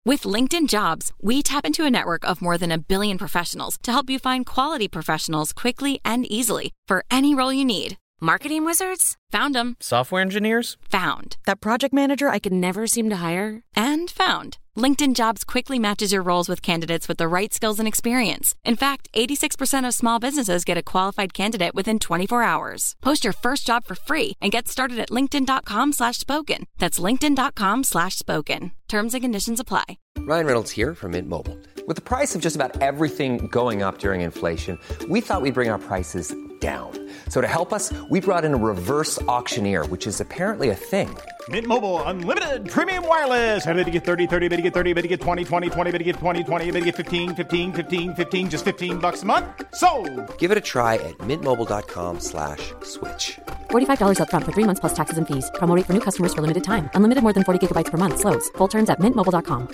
With LinkedIn Jobs, we tap into a network of more than 1 billion professionals to help you find quality professionals quickly and easily for any role you need. Marketing wizards? Found them. Software engineers? Found. That project manager I could never seem to hire? And found. LinkedIn Jobs quickly matches your roles with candidates with the right skills and experience. In fact, 86% of small businesses get a qualified candidate within 24 hours. Post your first job for free and get started at linkedin.com/spoken. That's linkedin.com/spoken. Terms and conditions apply. Ryan Reynolds here from Mint Mobile. With the price of just about everything going up during inflation, we thought we'd bring our prices down. So to help us, we brought in a reverse auctioneer, which is apparently a thing. Mint Mobile Unlimited Premium Wireless. How to get 30, 30, bit to get 30, bit to get 20, 20, 20, bit to get 20, 20, bit to get 15, 15, 15, 15, just $15 a month? Sold! Give it a try at mintmobile.com/switch. $45 up front for 3 months plus taxes and fees. Promo rate for new customers for limited time. Unlimited more than 40 gigabytes per month. Slows full terms at mintmobile.com.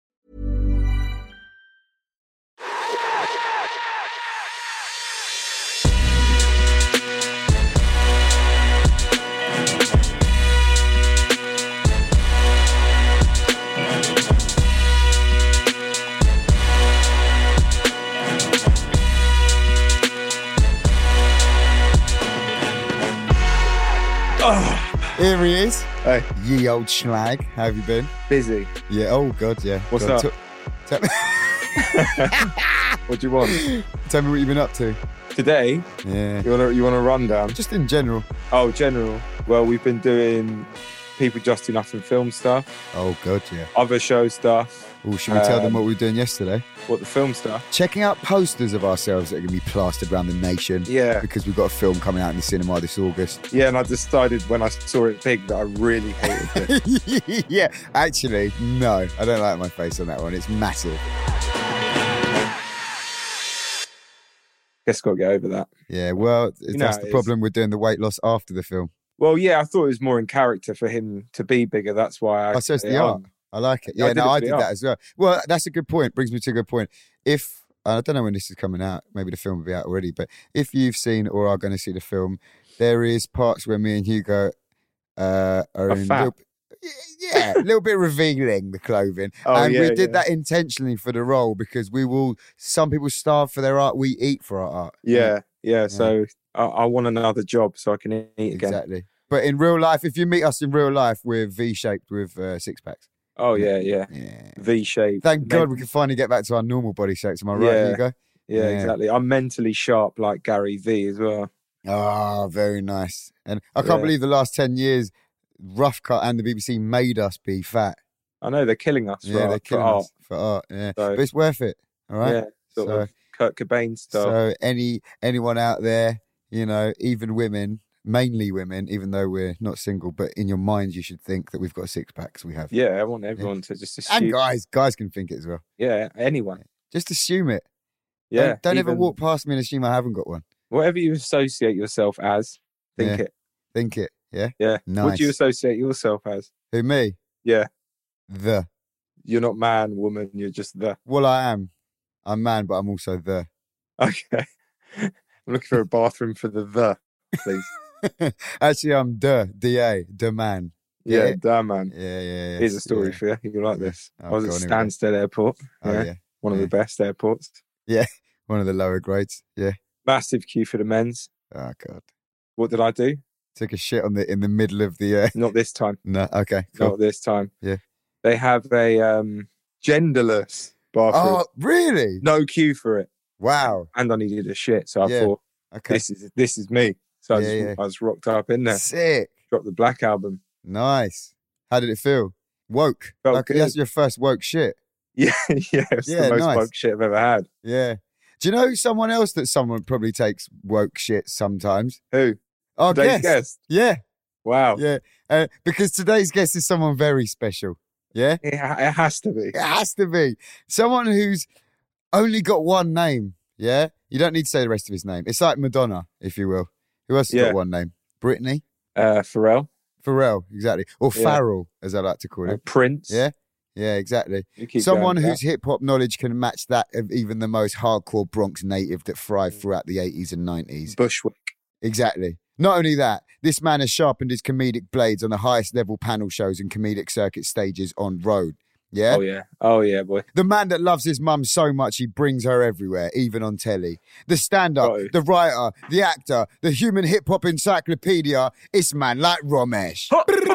Here he is. Hey. Ye old schlag. How have you been? Busy. Yeah, oh God, yeah. What's God, up? What do you want? Tell me what you've been up to. Today? Yeah. You want a rundown? Just in general. Oh, general. Well, we've been doing People Just Do Nothing film stuff. Oh God, yeah. Other show stuff. Oh, should we tell them what we were doing yesterday? What, the film stuff? Checking out posters of ourselves that are going to be plastered around the nation. Yeah. Because we've got a film coming out in the cinema this August. Yeah, and I decided when I saw it big that I really hated it. Yeah, actually, no. I don't like my face on that one. It's massive. Guess got to get over that. Yeah, well, that's the problem with doing the weight loss after the film. Well, yeah, I thought it was more in character for him to be bigger. That's why so it's the art. I like it. Yeah, I did that as well. Well, that's a good point. Brings me to a good point. If, I don't know when this is coming out, maybe the film will be out already, but if you've seen or are going to see the film, there is parts where me and Hugo are in a little bit revealing the clothing. And we did that intentionally for the role because some people starve for their art, we eat for our art. Yeah. So I want another job so I can eat again. Exactly. But in real life, if you meet us in real life, we're V-shaped with six-packs. Oh, yeah. V-shape. Thank God we can finally get back to our normal body shapes. Am I right, Hugo? Yeah, exactly. I'm mentally sharp like Gary V as well. Oh, very nice. And I can't believe the last 10 years, Rough Cut and the BBC made us be fat. I know, they're killing us they're killing us for art. Yeah. So, but it's worth it, all right? Yeah, sort of Kurt Cobain style. So anyone out there, even women, mainly women, even though we're not single, but in your minds you should think that we've got six packs. We have. Yeah, I want everyone to just assume. And guys can think it as well. Yeah, anyone. Just assume it. Yeah. Don't ever walk past me and assume I haven't got one. Whatever you associate yourself as, think it. Think it, yeah? Yeah. Nice. What do you associate yourself as? Who, me? Yeah. The. You're not man, woman, you're just the. Well, I am. I'm man, but I'm also the. Okay. I'm looking for a bathroom for the, please. Actually, I'm the man. Yeah, the man. Yeah. Here's a story for you. You like this? Oh, I was at Stansted Airport. Yeah. One of the best airports. Yeah. One of the lower grades. Yeah. Massive queue for the men's. Oh, God. What did I do? Took a shit in the middle of the... Not this time. No, okay. Cool. Not this time. Yeah. They have a genderless bathroom. Oh, really? No queue for it. Wow. And I needed a shit, so I thought, okay, this is me. So I just rocked up in there. Sick. Dropped the Black Album. Nice. How did it feel? Woke. That's your first woke shit. Yeah, it's the most woke shit I've ever had. Yeah. Do you know someone else that someone probably takes woke shit sometimes? Who? Our today's guest. Yeah. Wow. Yeah. Because today's guest is someone very special. Yeah? It has to be. It has to be. Someone who's only got one name. Yeah? You don't need to say the rest of his name. It's like Madonna, if you will. Who else has got one name? Britney? Pharrell. Pharrell, exactly. Or Farrell, as I like to call it. Prince. Yeah? Yeah, exactly. Someone whose hip-hop knowledge can match that of even the most hardcore Bronx native that thrived throughout the 80s and 90s. Bushwick. Exactly. Not only that, this man has sharpened his comedic blades on the highest level panel shows and comedic circuit stages on road. Yeah? Oh, yeah, boy. The man that loves his mum so much he brings her everywhere, even on telly. The stand-up, the writer, the actor, the human hip-hop encyclopedia. It's man like Romesh.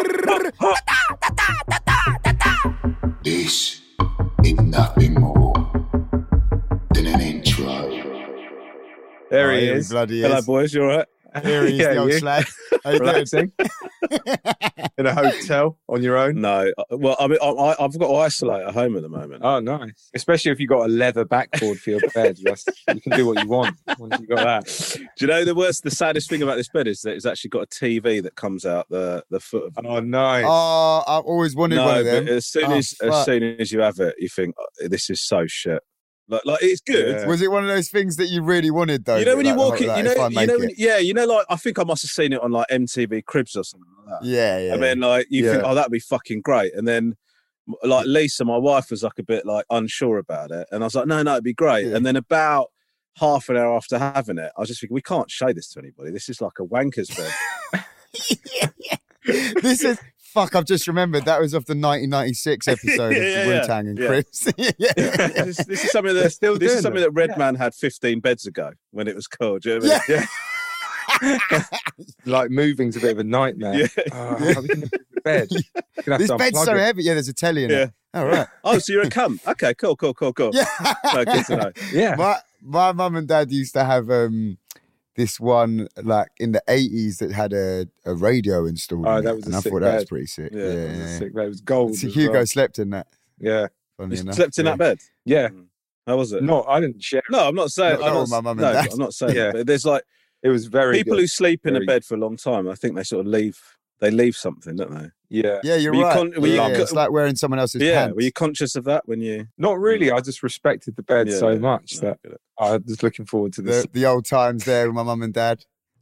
This is nothing more than an intro. There he is. Hello, boys. You all right? Here he is, the old slag. Relaxing. In a hotel on your own? No. Well, I mean, I've got to isolate at home at the moment. Oh, nice. Especially if you've got a leather backboard for your bed. You can do what you want once you've got that. Do you know the saddest thing about this bed is that it's actually got a TV that comes out the foot of it. Oh, nice. Oh, I've always wanted one of them. But as soon as you have it, you think, this is so shit. Like it's good. Yeah. Was it one of those things that you really wanted though? You know when you walk in, I I think I must have seen it on like MTV Cribs or something like that. Yeah. And then like you think, that'd be fucking great. And then like Lisa, my wife, was like a bit like unsure about it, and I was like, no, it'd be great. Yeah. And then about half an hour after having it, I was just thinking, we can't show this to anybody. This is like a wanker's bed. This is. Fuck, I've just remembered that was off the 1996 episode of Wu-Tang and Crips. This is something that Redman had 15 beds ago when it was cold. Do you know what I mean? Like moving's a bit of a nightmare. Yeah. How are we going to put the bed? This bed's so heavy. Yeah, there's a telly in it. All right. Oh, so you're a cunt. Okay, cool. Yeah. No, good to know. Yeah. My mum and dad used to have this one like in the 80s that had a radio installed. Oh, that was I thought that was pretty sick. Yeah, it was sick. That was gold. So Hugo slept in that. Yeah. You slept in that bed? Yeah. How was it? No, I didn't share. No, I'm not saying. Not my mum and dad. I'm not saying. Yeah. But there's like it was very people good. who sleep in a bed for a long time. I think they sort of leave. They leave something, don't they? Yeah. Yeah, you're right. It's like wearing someone else's pants. Were you conscious of that when you? Not really. I just respected the bed so much that I was looking forward to this. The old times there with my mum and dad.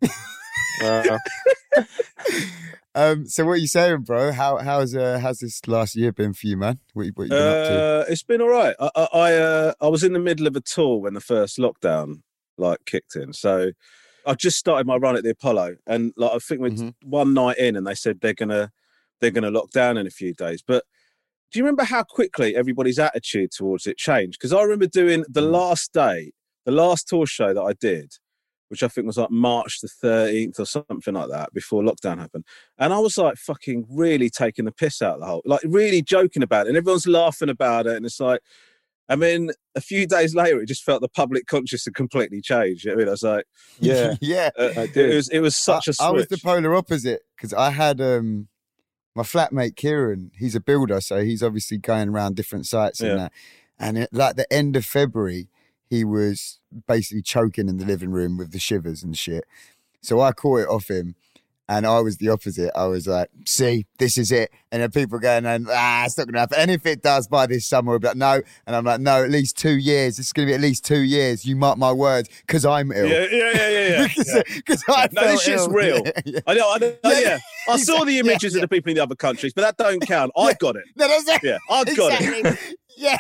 So what are you saying, bro? How's this last year been for you, man? What you been up to? It's been all right. I was in the middle of a tour when the first lockdown like kicked in, so I just started my run at the Apollo, and like I think we're one night in, and they said they're gonna lock down in a few days. But do you remember how quickly everybody's attitude towards it changed? Because I remember doing the last tour show that I did, which I think was like March the 13th or something like that, before lockdown happened. And I was like fucking really taking the piss out of the whole, like really joking about it. And everyone's laughing about it. And it's like, I mean, a few days later, it just felt the public conscious had completely changed. You know what I mean? I was like, yeah. It was such a switch. I was the polar opposite because I had my flatmate Kieran, he's a builder. So he's obviously going around different sites and that. And at like the end of February, he was basically choking in the living room with the shivers and shit. So I caught it off him, and I was the opposite. I was like, see, this is it. And then people going, it's not going to happen. And if it does by this summer, I'll be like, no. And I'm like, no, at least 2 years. This is going to be at least 2 years. You mark my words, because I'm ill. Yeah. Because I felt this shit's ill. real. I know. I saw the images of the people in the other countries, but that don't count. I got it. No, that's it. Yeah, I've got it. Yeah.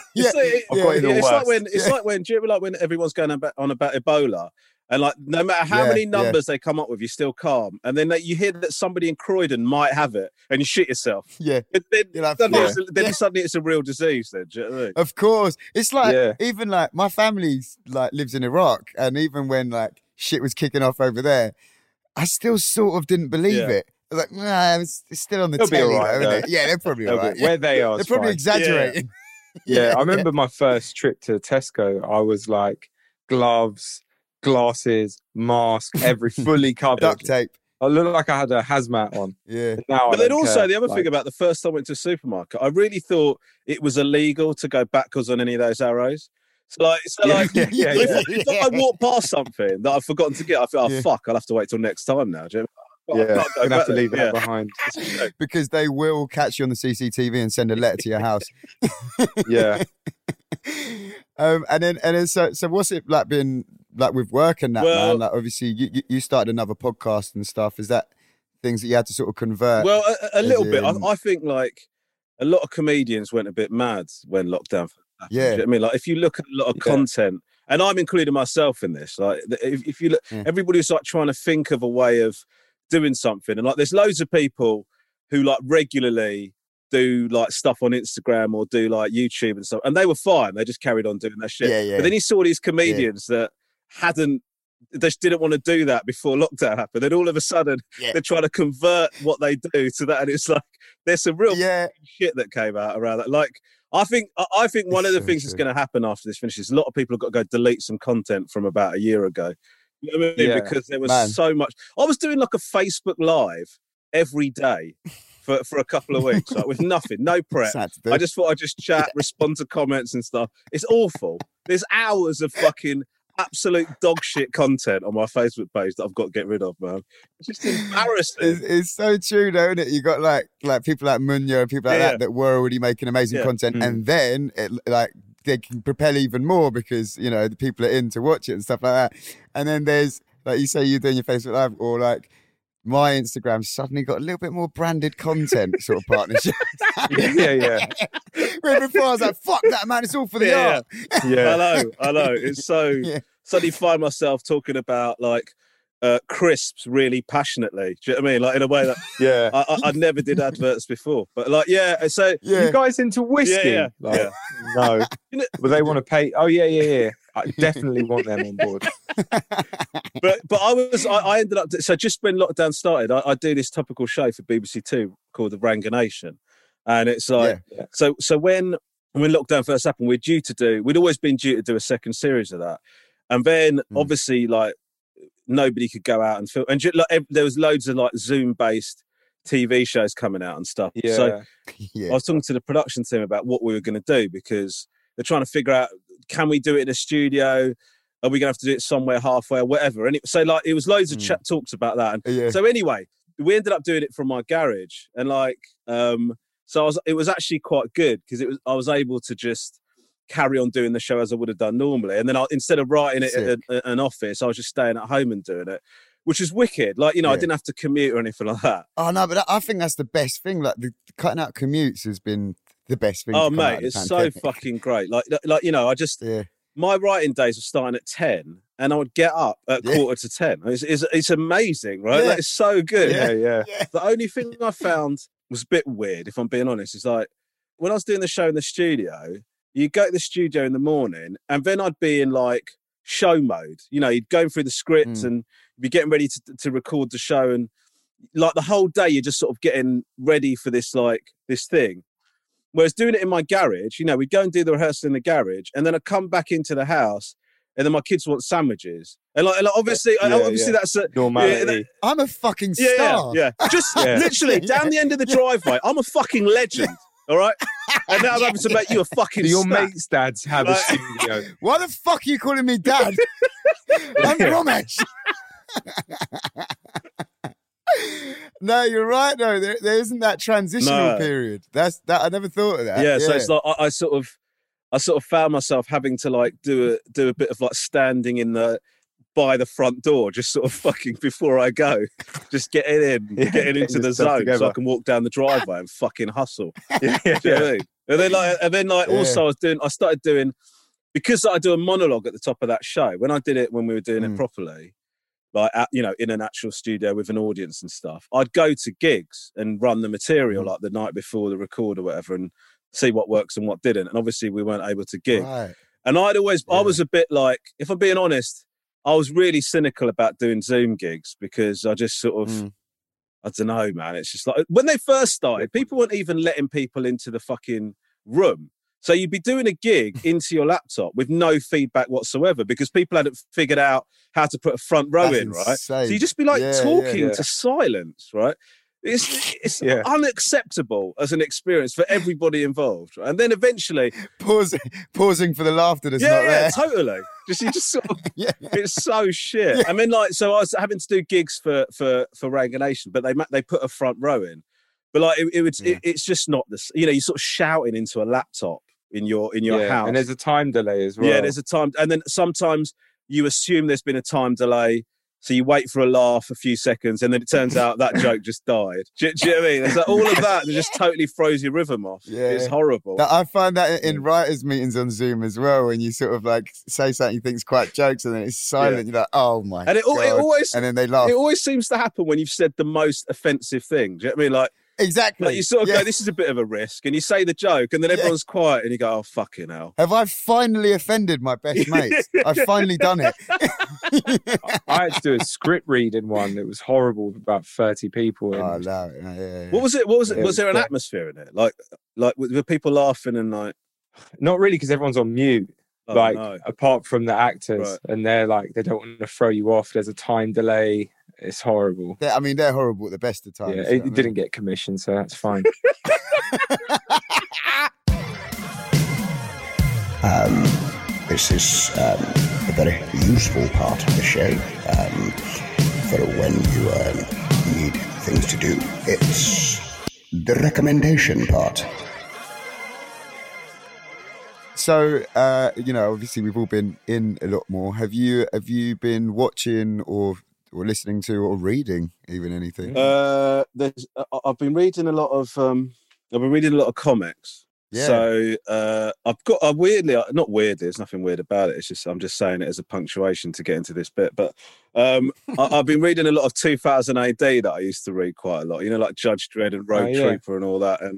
It's like when do you ever like when everyone's going on about Ebola, and like no matter how many numbers they come up with, you're still calm, and then you hear that somebody in Croydon might have it, and you shit yourself. Yeah. Then suddenly it's a real disease. Then, do you know what I mean? Of course, it's like even like my family like lives in Iraq, and even when like shit was kicking off over there, I still sort of didn't believe it. I was like, nah, it's still on the telly, right, though, isn't it? Yeah, they're probably all right. Where they are, they're probably exaggerating. Yeah, I remember my first trip to Tesco. I was like gloves, glasses, mask, fully covered. Duct tape. I looked like I had a hazmat on. Yeah. But then also the other thing about the first time I went to a supermarket, I really thought it was illegal to go backwards on any of those arrows. If I walk past something that I've forgotten to get, I feel, fuck, I'll have to wait till next time now. Do you know? Yeah, I'm gonna have to leave that behind because they will catch you on the CCTV and send a letter to your house. Yeah. And then so what's it like been like with work and that, man? Like obviously you started another podcast and stuff. Is that things that you had to sort of convert? Well, a little bit. I think like a lot of comedians went a bit mad when lockdown happened. Yeah. You know I mean, like if you look at a lot of content, and I'm including myself in this, like if you look, everybody's like trying to think of a way of doing something, and like there's loads of people who like regularly do like stuff on Instagram or do like YouTube and stuff. And they were fine. They just carried on doing that shit. Yeah. But then you saw these comedians that they just didn't want to do that before lockdown happened. Then all of a sudden they're trying to convert what they do to that. And it's like, there's some real shit that came out around that. Like, I think one of the things that's going to happen after this finishes, a lot of people have got to go delete some content from about a year ago. You know what I mean? Because there was so much. I was doing like a Facebook Live every day for a couple of weeks, like, with nothing, no prep. I just thought I'd just chat, respond to comments and stuff. It's awful. There's hours of fucking absolute dog shit content on my Facebook page that I've got to get rid of, man. It's just embarrassing. It's so true, though, isn't it? You got like people like Munya and people like that were already making amazing content, and then they can propel even more because the people are in to watch it and stuff like that. And then there's, like you say, you're doing your Facebook Live, or like my Instagram suddenly got a little bit more branded content sort of partnership. Yeah. Where before I was like, fuck that, man, it's all for the art. Yeah. I know. It's so suddenly find myself talking about like crisps really passionately. Do you know what I mean? Like in a way that I never did adverts before. But like, so you guys into whiskey? No. But they want to pay. Oh yeah. I definitely want them on board. But I ended up, so just when lockdown started, I do this topical show for BBC Two called The Ranganation. And it's like, so when lockdown first happened, we'd always been due to do a second series of that. And then obviously like nobody could go out and film. And there was loads of like Zoom based TV shows coming out and stuff. Yeah. So I was talking to the production team about what we were going to do, because they're trying to figure out, can we do it in a studio? Are we going to have to do it somewhere halfway or whatever? And it was loads of talks about that. And so anyway, we ended up doing it from my garage, and like, so it was actually quite good, because I was able to just carry on doing the show as I would have done normally. And then instead of writing it at an office, I was just staying at home and doing it, which is wicked. Like, I didn't have to commute or anything like that. Oh no, but I think that's the best thing. Like cutting out commutes has been the best thing. Oh mate, it's so fucking great. Like I just my writing days were starting at 10, and I would get up at 9:45. It's amazing, right? Like, it's so good. Yeah. The only thing I found was a bit weird, if I'm being honest, is like when I was doing the show in the studio, you go to the studio in the morning, and then I'd be in like show mode. You'd go through the scripts and be getting ready to record the show, and like the whole day you're just sort of getting ready for this thing. Whereas doing it in my garage, we'd go and do the rehearsal in the garage, and then I'd come back into the house, and then my kids want sandwiches. And like obviously that's a normality. I'm a fucking star. Yeah. Just literally down the end of the driveway, I'm a fucking legend. All right? And now I'm having to make you a fucking your stat. mate's dads have a studio. Why the fuck are you calling me dad? I'm Romesh. No, you're right. No, there isn't that transitional period. That's that. I never thought of that. Yeah. So it's like I sort of found myself having to like do a bit of like standing by the front door, just sort of fucking before I go, just getting into the zone together, so I can walk down the driveway and fucking hustle. Do you know what I mean? And then also I started doing, because I do a monologue at the top of that show. When I did it, when we were doing it properly, like in an actual studio with an audience and stuff, I'd go to gigs and run the material like the night before the record or whatever, and see what works and what didn't. And obviously we weren't able to gig. Right. And I was a bit like, if I'm being honest, I was really cynical about doing Zoom gigs, because I just sort of, I don't know, man. It's just like, when they first started, people weren't even letting people into the fucking room. So you'd be doing a gig into your laptop with no feedback whatsoever, because people hadn't figured out how to put a front row in, right? Insane. So you just be like talking to silence, right? It's unacceptable as an experience for everybody involved. Right? And then eventually pausing for the laughter that's not there. Yeah, totally. You just sort of, it's so shit. I mean, like, so I was having to do gigs for Ranganation, but they put a front row in. But like it's just not this. You're sort of shouting into a laptop in your house, and there's a time delay as well. Yeah, there's a time, and then sometimes you assume there's been a time delay. So you wait for a laugh a few seconds, and then it turns out that joke just died. Do you know what I mean? It's like all of that just totally throws your rhythm off. Yeah. It's horrible. I find that in writers' meetings on Zoom as well, when you sort of like say something you think's quite jokes, and then it's silent. You're like, oh my god. It always, and then they laugh. It always seems to happen when you've said the most offensive thing. Do you know what I mean? Like, Exactly. Like you sort of go, this is a bit of a risk, and you say the joke, and then everyone's quiet, and you go, oh, fucking hell. Have I finally offended my best mates? I've finally done it. I had to do a script reading one. It was horrible with about 30 people. Oh, no. Yeah. What was it? Was there an atmosphere in it? Like were people laughing and like? Not really, because everyone's on mute. Apart from the actors, Right. and they're like, they don't want to throw you off. There's a time delay. It's horrible. They're horrible at the best of times. Yeah, it didn't get commissioned, so that's fine. This is a very useful part of the show for when you need things to do. It's the recommendation part. So, obviously we've all been in a lot more. Have you been watching or listening to or reading even anything? I've been reading a lot of comics. Yeah. So I've weirdly, not weirdly, there's nothing weird about it. It's just I'm just saying it as a punctuation to get into this bit. But I've been reading a lot of 2000 AD that I used to read quite a lot. You know, like Judge Dredd and Rogue Trooper and all that. And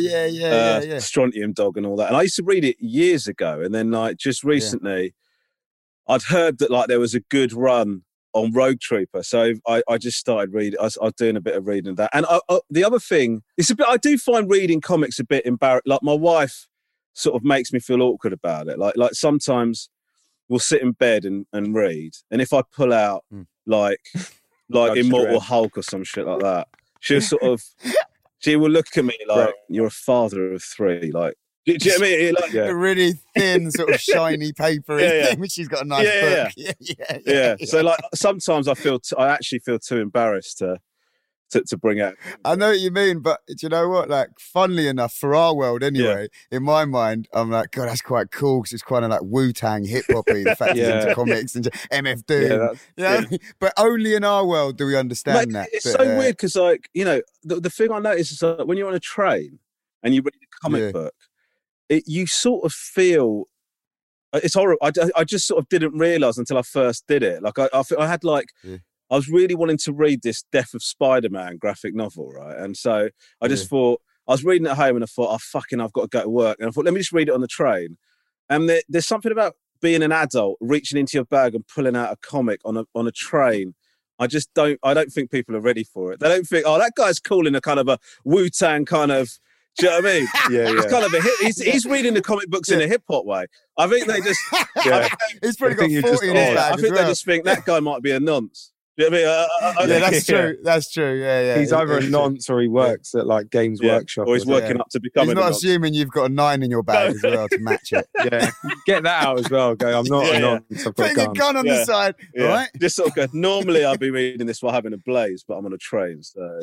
Strontium Dog and all that. And I used to read it years ago, and then like just recently, I'd heard that like there was a good run on Rogue Trooper, so I just started reading. I was doing a bit of reading of that. And the other thing, I do find reading comics a bit embarrassing. Like my wife sort of makes me feel awkward about it. Like sometimes we'll sit in bed and read, and if I pull out like Immortal Hulk or some shit like that, she'll sort of. She will look at me like, you're a father of three. Like, do you know what I mean? Like, a really thin, sort of shiny paper thing, which she's got a nice book. Yeah. So, like, sometimes I actually feel too embarrassed to bring out. I know what you mean, but do you know what? Like, funnily enough, for our world anyway, in my mind, I'm like, God, that's quite cool because it's kind of like Wu-Tang hip-hoppy, the fact he's into comics and MF Doom. But only in our world do we understand that. It's so weird because, like, you know, the thing I notice is that when you're on a train and you read a comic book, you sort of feel... It's horrible. I just sort of didn't realise until I first did it. Like, I had, like... I was really wanting to read this Death of Spider-Man graphic novel, right? And so I just thought, I was reading at home and I thought, I've got to go to work. And I thought, let me just read it on the train. And there's something about being an adult, reaching into your bag and pulling out a comic on a train. I don't think people are ready for it. They don't think, that guy's cool in a kind of a Wu-Tang kind of, do you know what I mean? It's kind of he's reading the comic books in a hip hop way. I think they just, he's probably got 40 in his bag. I think they just think that guy might be a nonce. You know what I mean? That's true. That's true. Yeah. He's either a nonce or he works at like Games Workshop, or he's working up to become. He's not assuming you've got a 9 in your bag as well to match it. Get that out as well. Go, I'm not a nonce. Putting a gun on the side, right? Just sort of go. Normally, I'd be reading this while having a blaze, but I'm on a train, so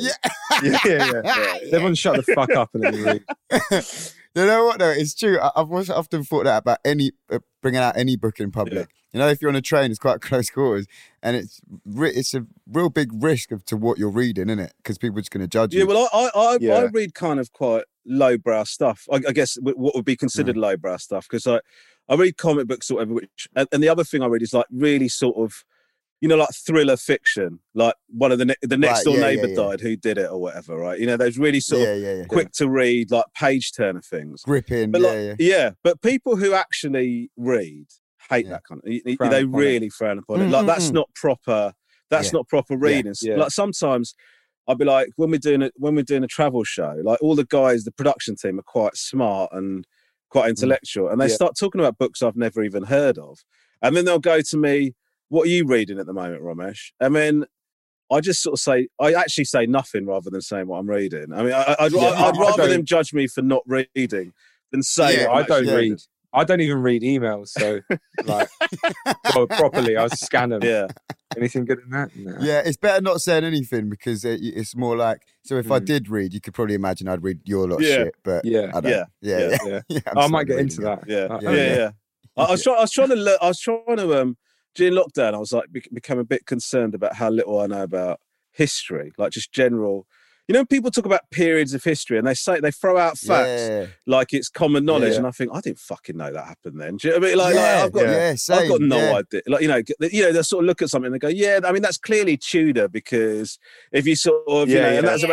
Everyone shut the fuck up and then read. You know what though? It's true. I've often thought that about bringing out any book in public. You know, if you're on a train, it's quite close quarters, and it's a real big risk to what you're reading, isn't it? Because people are just going to judge you. Yeah, well, I read kind of quite lowbrow stuff. I guess what would be considered lowbrow stuff, because I read comic books or whatever. And the other thing I read is like really sort of, you know, like thriller fiction, like one of the next door neighbor died, who did it or whatever, right? You know, those really sort of quick to read, like page turner things, gripping. But people who actually read hate that kind of. They really frown upon it. Like that's not proper. That's not proper reading. Like sometimes I'd be like, when we're doing a travel show, like all the guys, the production team are quite smart and quite intellectual, and they start talking about books I've never even heard of, and then they'll go to me, "What are you reading at the moment, Romesh?" And then I just sort of say, I actually say nothing rather than saying what I'm reading. I mean, I'd rather them judge me for not reading than say I don't read. I don't even read emails, so like, properly, I scan them. Yeah. Anything good in that? No. Yeah, it's better not saying anything because it's more like. So if I did read, you could probably imagine I'd read your lot of shit. But I don't. I might get into that. Yeah. I was trying to during lockdown, I was like become a bit concerned about how little I know about history, like just general. You know, people talk about periods of history and they throw out facts like it's common knowledge, and I think I didn't fucking know that happened then. Do you know what I mean? I've got no idea. Like they sort of look at something and they go, I mean that's clearly Tudor because if you sort of and that's about.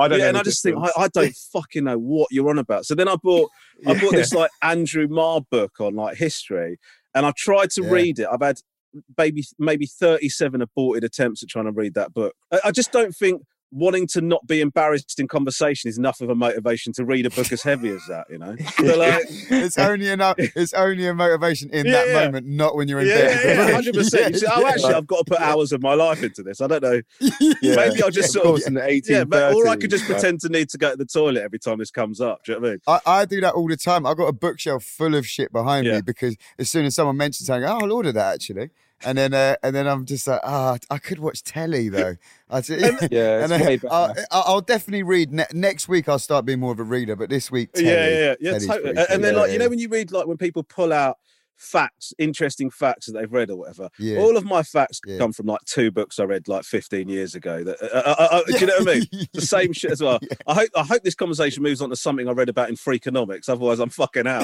I don't know. And I just think I don't fucking know what you're on about. So then I bought this like Andrew Marr book on like history, and I tried to read it. I've had maybe 37 aborted attempts at trying to read that book. I just don't think wanting to not be embarrassed in conversation is enough of a motivation to read a book as heavy as that, you know. But like, it's only a motivation in that moment, not when you're in bed. 100%. Actually, I've got to put hours of my life into this. I don't know. Maybe I'll just sort of in the 1830s. Or I could just pretend to need to go to the toilet every time this comes up. Do you know what I mean? I do that all the time. I've got a bookshelf full of shit behind me because as soon as someone mentions something, I'll order that actually. And then I'm just like, I could watch telly though. I'll definitely read next week. I'll start being more of a reader, but this week, telly, totally. And then you know when you read like when people pull out facts, interesting facts that they've read or whatever. Yeah. All of my facts come from like 2 books I read like 15 years ago. That do you know what I mean? The same shit as well. Yeah. I hope this conversation moves on to something I read about in Freakonomics. Otherwise, I'm fucking out.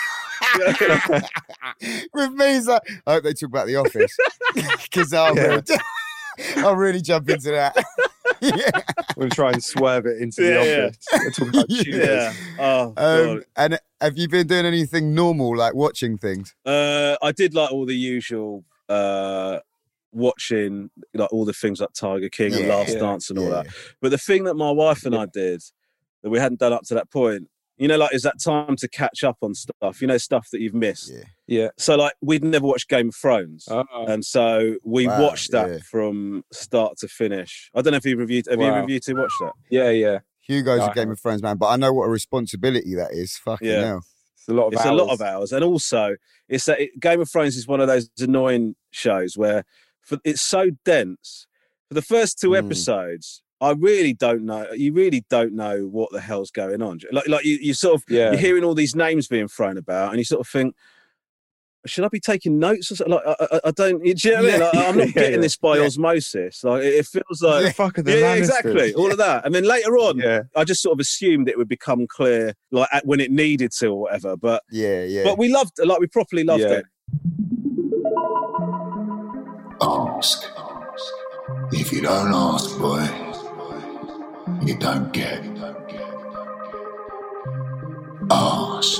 With me, it's like, I hope they talk about The Office because I'll really jump into that. We'll try and swerve it into The Office. We'll talk about Tudors. God. And have you been doing anything normal, like watching things? I did like all the usual watching, like all the things like Tiger King and Last Dance and all that. But the thing that my wife and I did that we hadn't done up to that point, you know, like, is that time to catch up on stuff, you know, stuff that you've missed. Yeah. So, like, we'd never watched Game of Thrones. And so we watched that from start to finish. I don't know if you reviewed, have either of you two watched that? Yeah. Hugo's a Game of Thrones man, but I know what a responsibility that is. Fucking hell. It's a lot of hours. And also, it's that Game of Thrones is one of those annoying shows where it's so dense. For the first 2 episodes, I really don't know. You really don't know what the hell's going on. Like you sort of you're hearing all these names being thrown about, and you sort of think, should I be taking notes? Or something? Like I don't. Do you know what I mean? Like, I'm not getting this by osmosis. Like it feels like exactly all of that. And then later on, I just sort of assumed it would become clear, like when it needed to or whatever. But But we loved, like we properly loved it. Ask. If you don't ask, boy, you don't get. Ask.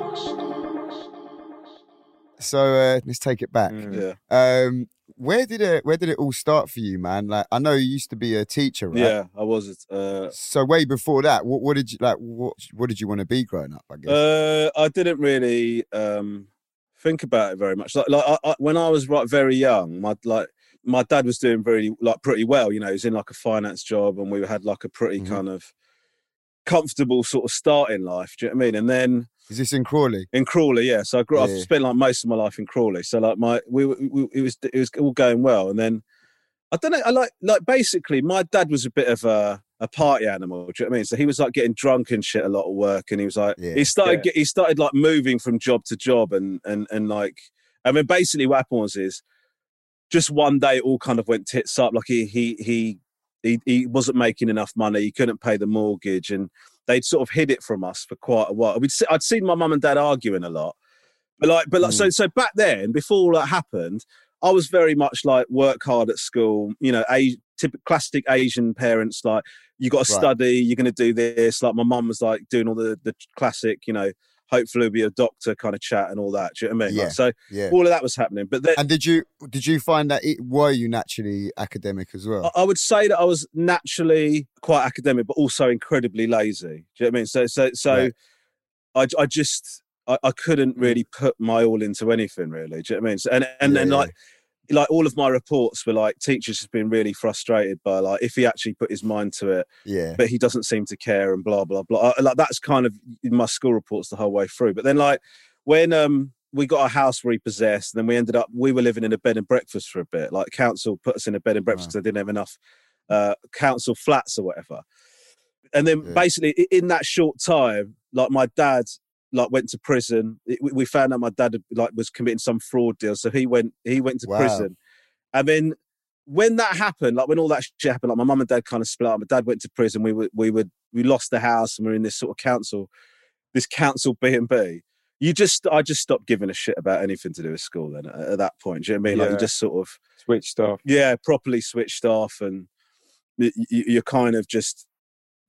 So let's take it back. Where did it all start for you, man? Like, I know you used to be a teacher, right? Yeah, I was. So way before that, what did you like? What did you want to be growing up? I guess I didn't really think about it very much. Like when I was very young, my dad was doing pretty well. You know, he was in like a finance job, and we had like a pretty kind of comfortable sort of start in life. Do you know what I mean? And then is this in Crawley? In Crawley, yeah. So I grew up, spent like most of my life in Crawley. So like it was all going well. And then I don't know. I like basically my dad was a bit of a party animal. Do you know what I mean? So he was like getting drunk and shit a lot of work, and he was like he started like moving from job to job, and like I mean basically what happened was just one day it all kind of went tits up. Like he wasn't making enough money. He couldn't pay the mortgage, and they'd sort of hid it from us for quite a while. I'd seen my mum and dad arguing a lot, but so back then, before all that happened, I was very much like work hard at school. You know, classic Asian parents, like you got to study, you're going to do this. Like my mum was like doing all the classic, you know, hopefully be a doctor kind of chat and all that. Do you know what I mean? Yeah. Like, so all of that was happening. But then, and did you find that were you naturally academic as well? I would say that I was naturally quite academic, but also incredibly lazy. Do you know what I mean? So I couldn't really put my all into anything really. Do you know what I mean? So, and then like all of my reports were like teachers have been really frustrated by like if he actually put his mind to it, but he doesn't seem to care and blah blah blah. Like that's kind of in my school reports the whole way through. But then like when we got our house repossessed, and then we were living in a bed and breakfast for a bit. Like council put us in a bed and breakfast because they didn't have enough council flats or whatever. And then basically in that short time, like my dad like went to prison. We found out my dad was committing some fraud deal, so he went to prison. And then when that happened, like when all that shit happened, like my mum and dad kind of split up. My dad went to prison. We lost the house, and we're in this sort of council B&B. I just stopped giving a shit about anything to do with school then at that point. Do you know what I mean? Like you just sort of switched off. Yeah, properly switched off, and you're kind of just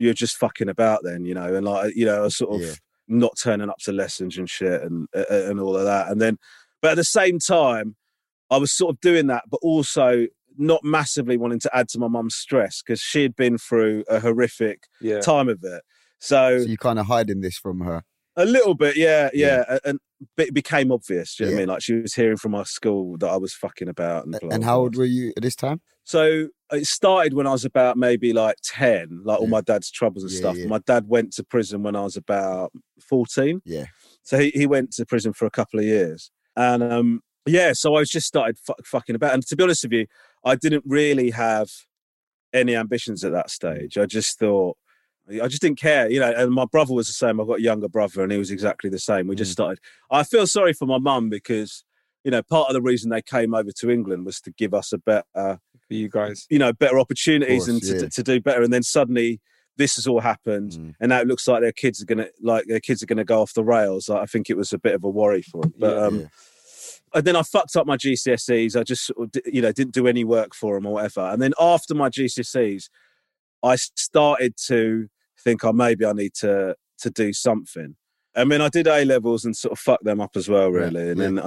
you're just fucking about then, you know, and like, you know, I was sort of not turning up to lessons and shit and all of that. And then, but at the same time, I was sort of doing that, but also not massively wanting to add to my mum's stress because she had been through a horrific time of it. So you kind of hiding this from her? A little bit, yeah. And it became obvious, do you know what I mean? Like she was hearing from our school that I was fucking about. And how old were you at this time? So it started when I was about maybe like 10, like all my dad's troubles and stuff. My dad went to prison when I was about 14. Yeah. So he went to prison for a couple of years. And so I just started fucking about. And to be honest with you, I didn't really have any ambitions at that stage. I just didn't care, you know, and my brother was the same. I've got a younger brother and he was exactly the same. We just started. I feel sorry for my mum because, you know, part of the reason they came over to England was to give us a better, for you guys, you know, better opportunities and to do better. And then suddenly this has all happened and now it looks like their kids are going to go off the rails. Like, I think it was a bit of a worry for them. But, and then I fucked up my GCSEs. I just, you know, didn't do any work for them or whatever. And then after my GCSEs, I started to think, maybe I need to do something. I mean, I did A-levels and sort of fucked them up as well, really. And then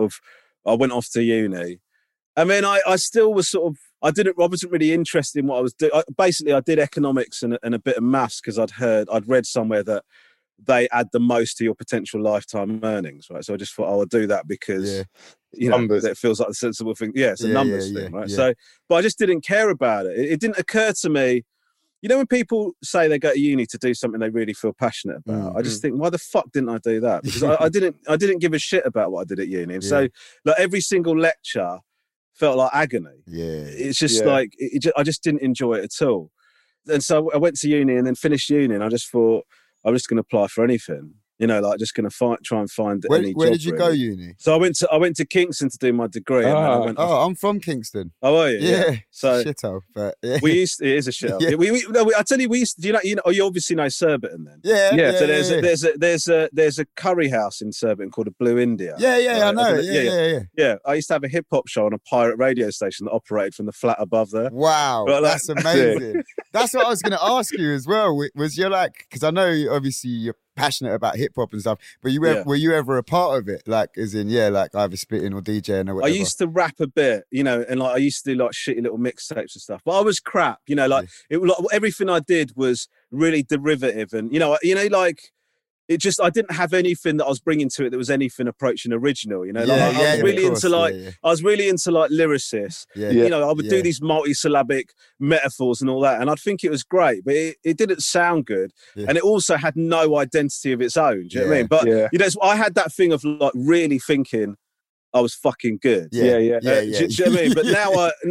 I went off to uni. I mean, I still was sort of, I wasn't really interested in what I was doing. Basically, I did economics and a bit of maths because I'd read somewhere that they add the most to your potential lifetime earnings, right? So I just thought, I'll do that because, you know, numbers. It feels like a sensible thing. Yeah, it's a numbers thing, right? So, but I just didn't care about it. It didn't occur to me, you know, when people say they go to uni to do something they really feel passionate about, I just think, why the fuck didn't I do that? Because I didn't give a shit about what I did at uni. And so, like, every single lecture felt like agony. Yeah, it's just like I just didn't enjoy it at all. And so I went to uni and then finished uni, and I just thought, I'm just going to apply for anything, you know, like just going to try and find any job. Where did you go uni? So I went to Kingston to do my degree. And then I went I'm from Kingston. Oh, are you? Yeah. So shithole, but it is a shithole. I tell you, we used to, you obviously know Surbiton then. Yeah. So there's a curry house in Surbiton called a Blue India. Yeah, I know. Yeah. I used to have a hip hop show on a pirate radio station that operated from the flat above there. Wow, that's amazing. That's what I was going to ask you as well. Was you like, because I know obviously you're passionate about hip hop and stuff, but were you ever a part of it? Like, as in, like either spitting or DJing or whatever? I used to rap a bit, you know, and like I used to do like shitty little mixtapes and stuff. But I was crap, you know, like everything I did was really derivative, and you know, like. It just, I didn't have anything that I was bringing to it that was anything approaching original, you know. I was really into I was really into like lyricists. You know, I would do these multi-syllabic metaphors and all that, and I'd think it was great, but it didn't sound good, and it also had no identity of its own. Do you know what I mean? But you know, I had that thing of like really thinking I was fucking good. Do you know what I mean? But now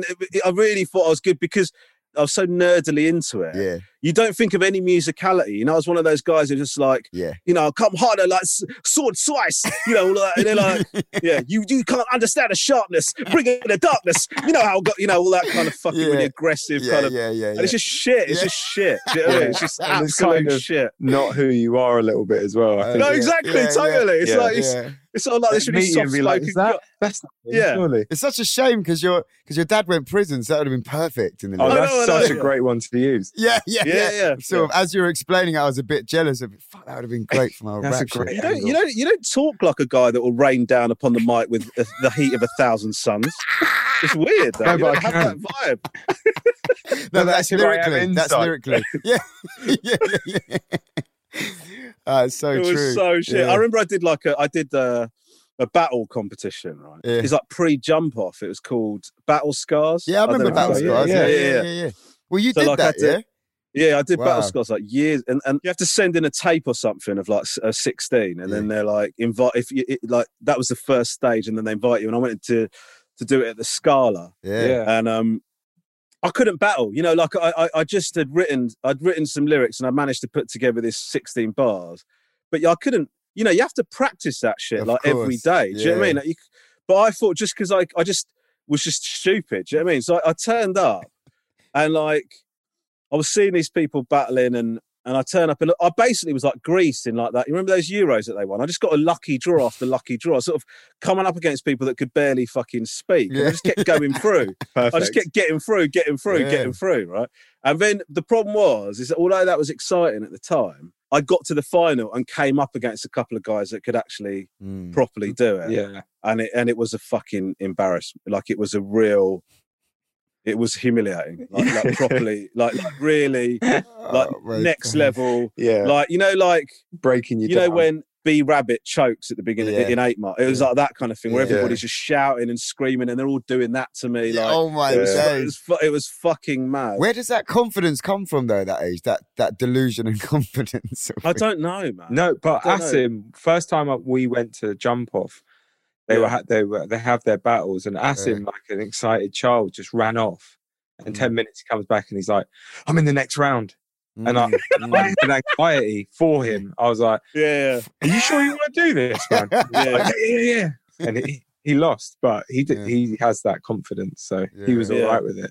I really thought I was good because I was so nerdily into it. Yeah. You don't think of any musicality. You know, I was one of those guys who just like, you know, come harder like sword slice. You know, like, and they're like, you can't understand the sharpness, bring it in the darkness. You know how, you know, all that kind of fucking really aggressive kind of. And it's just shit. It's just shit. Do you know what I mean? It's just absolute shit. Not who you are a little bit as well. I think. No, exactly, totally. It's like it's sort of like this really soft spoken. That's surely. It's such a shame because your dad went to prison, so that would have been perfect in the. That's such a great one to use. Yeah. So as you were explaining, I was a bit jealous of it. Fuck, that would have been great for my rap shit. You don't talk like a guy that will rain down upon the mic with the heat of 1,000 suns. It's weird, though. You don't have that vibe. No, that's lyrically. That's lyrically. Yeah. It's so true. It was so shit. I remember I did a battle competition, right? It's like pre-jump off. It was called Battle Scars. Yeah, I remember Battle Scars. Yeah. Well, you did that, yeah? Yeah, I did Battle Scars like years, and you have to send in a tape or something of like 16, and then they're like invite if you like that was the first stage, and then they invite you, and I went to do it at the Scala, and I couldn't battle, you know, like I just I'd written some lyrics, and I managed to put together this 16 bars, but I couldn't, you know, you have to practice that shit every day. Do you know what I mean? Like but I thought just because I just was just stupid. Do you know what I mean? So I turned up, and like. I was seeing these people battling, and And I turn up and I basically was like Greece in like that. You remember those Euros that they won? I just got a lucky draw after lucky draw, sort of coming up against people that could barely fucking speak. And I just kept going through. I just kept getting through, right? And then the problem is that although that was exciting at the time, I got to the final and came up against a couple of guys that could actually properly do it. Yeah. And it was a fucking embarrassment. Like it was humiliating, like properly, like really, like next level. Yeah. Like, like breaking you down. You know, when B Rabbit chokes at the beginning in 8 Mile, it was like that kind of thing where everybody's just shouting and screaming and they're all doing that to me. Like, oh my days. It was fucking mad. Where does that confidence come from though, that age, that delusion and confidence? I don't know, man. No, but Asim, first time we went to Jump Off, they have their battles, and Asim, like an excited child, just ran off. And 10 minutes he comes back and he's like, "I'm in the next round." And I had anxiety for him. I was like, "Yeah, are you sure you want to do this, man?" Yeah. And he lost, but he has that confidence, so he was all right with it.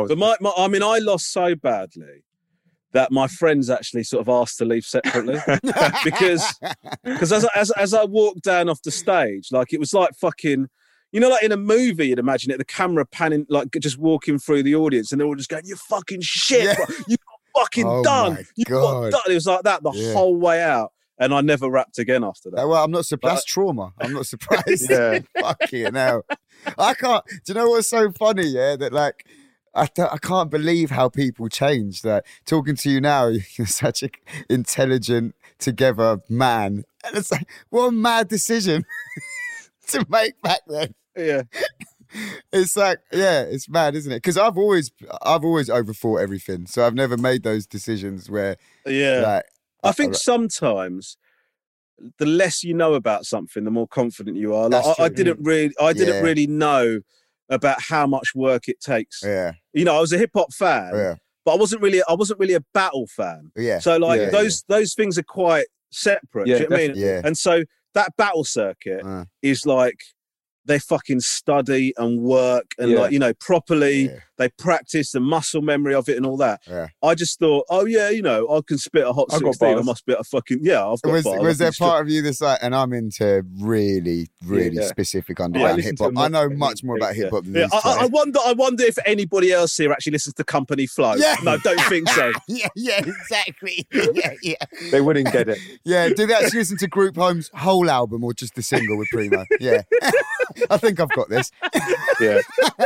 I lost so badly that my friends actually sort of asked to leave separately because as I walked down off the stage, like it was like fucking, like in a movie, you'd imagine it, the camera panning, like just walking through the audience and they're all just going, "You fucking shit, bro. You got fucking done. You got done." It was like that the whole way out. And I never rapped again after that. Well, I'm not surprised. That's trauma. I'm not surprised. Fucking hell. I can't. Do you know what's so funny? Yeah, that like, I can't believe how people change. That talking to you now, you're such an intelligent, together man, and it's like, what a mad decision to make back then. Yeah, it's like, it's mad, isn't it? Because I've always overthought everything, so I've never made those decisions where, like, I think sometimes the less you know about something, the more confident you are. Like, I didn't really know about how much work it takes. Yeah. I was a hip hop fan, but I wasn't really a battle fan. Yeah. So like those things are quite separate. Yeah, do you know what I mean? Yeah. And so that battle circuit is like they fucking study and work and properly they practice the muscle memory of it and all that. Yeah. I just thought, I can spit a hot 16. I must spit a fucking I've got bars. Was there part of you that's like, and I'm into really specific underground hip hop. I know much more about hip hop than these I wonder if anybody else here actually listens to Company Flow. Yeah. No, don't think so. yeah, exactly. Yeah. They wouldn't get it. Yeah, do they actually listen to Group Home's whole album or just the single with Primo? Yeah. I think I've got this. Yeah.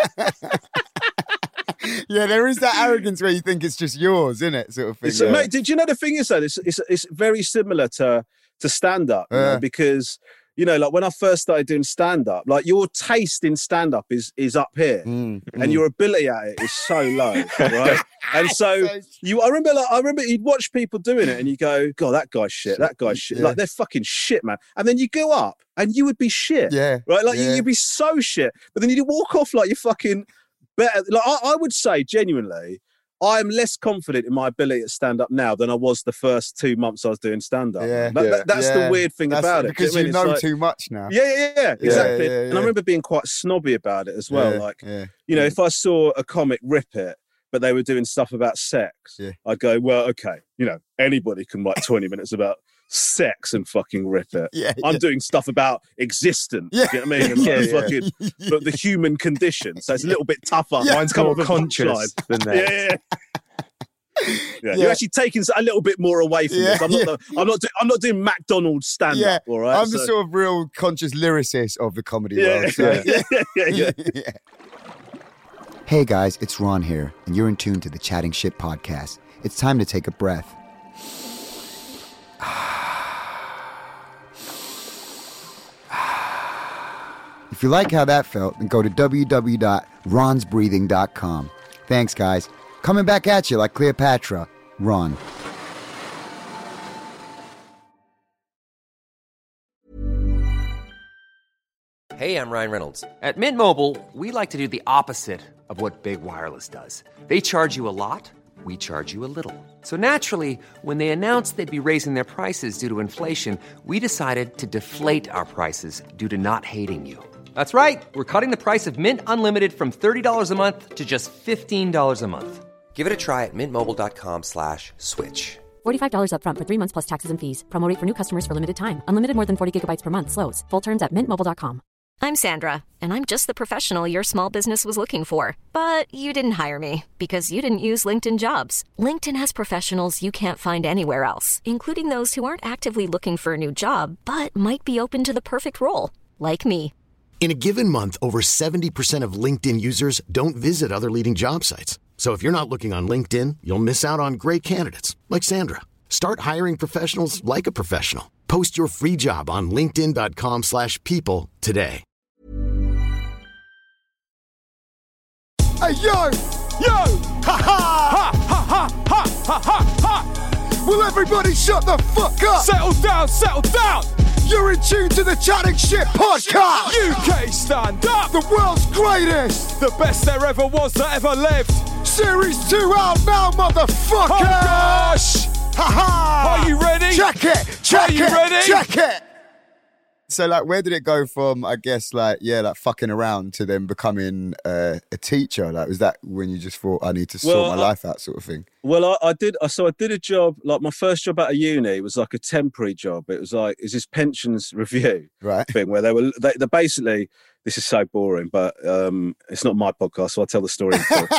Yeah, there is that arrogance where you think it's just yours, isn't it? Sort of thing. Mate, did you know the thing is though, it's very similar to stand-up, because like when I first started doing stand-up, like your taste in stand-up is up here, and your ability at it is so low, right? And so I remember you'd watch people doing it, and you go, "God, that guy's shit. That guy's shit. Like they're fucking shit, man." And then you go up, and you would be shit, right? Like you'd be so shit, but then you'd walk off like you're fucking better. Like I would say genuinely, I'm less confident in my ability to stand up now than I was the first 2 months I was doing stand up. That's the weird thing about it. Because you know too much now. Yeah, exactly. And I remember being quite snobby about it as well. If I saw a comic rip it, but they were doing stuff about sex, I'd go, well, okay, anybody can write 20 minutes about sex and fucking rip it. I'm doing stuff about existence. You know what I mean? And fucking the human condition. So it's a little bit tougher. Mine's more conscious than that. Yeah. You're actually taking a little bit more away from this. I'm not doing McDonald's stand up. All right. I'm the sort of real conscious lyricist of the comedy world. So. Yeah. Hey guys, it's Ron here, and you're in tune to the Chatting Shit podcast. It's time to take a breath. If you like how that felt, then go to www.ronsbreathing.com. Thanks, guys. Coming back at you like Cleopatra. Ron. Hey, I'm Ryan Reynolds. At Mint Mobile, we like to do the opposite of what Big Wireless does. They charge you a lot. We charge you a little. So naturally, when they announced they'd be raising their prices due to inflation, we decided to deflate our prices due to not hating you. That's right. We're cutting the price of Mint Unlimited from $30 a month to just $15 a month. Give it a try at mintmobile.com/switch. $45 up front for 3 months plus taxes and fees. Promo rate for new customers for limited time. Unlimited more than 40 gigabytes per month slows. Full terms at mintmobile.com. I'm Sandra, and I'm just the professional your small business was looking for. But you didn't hire me because you didn't use LinkedIn Jobs. LinkedIn has professionals you can't find anywhere else, including those who aren't actively looking for a new job, but might be open to the perfect role, like me. In a given month, over 70% of LinkedIn users don't visit other leading job sites. So if you're not looking on LinkedIn, you'll miss out on great candidates like Sandra. Start hiring professionals like a professional. Post your free job on linkedin.com/people today. Hey, yo! Yo! Ha ha! Ha ha ha ha ha ha ha! Will everybody shut the fuck up? Settle down, settle down! You're in tune to the Chatting Shit podcast! UK stand up! The world's greatest! The best there ever was that ever lived! Series 2 out now, motherfucker! Oh gosh! Ha ha! Are you ready? Check it! Check Are you it! ready? Check it! So, like, where did it go from, I guess, like, yeah, like, fucking around to then becoming a teacher? Like, was that when you just thought, I need to sort my life out sort of thing? Well, I did a job, like, my first job out of uni was like a temporary job. It was like, it's this pensions review thing where they basically, this is so boring, but it's not my podcast, so I'll tell the story.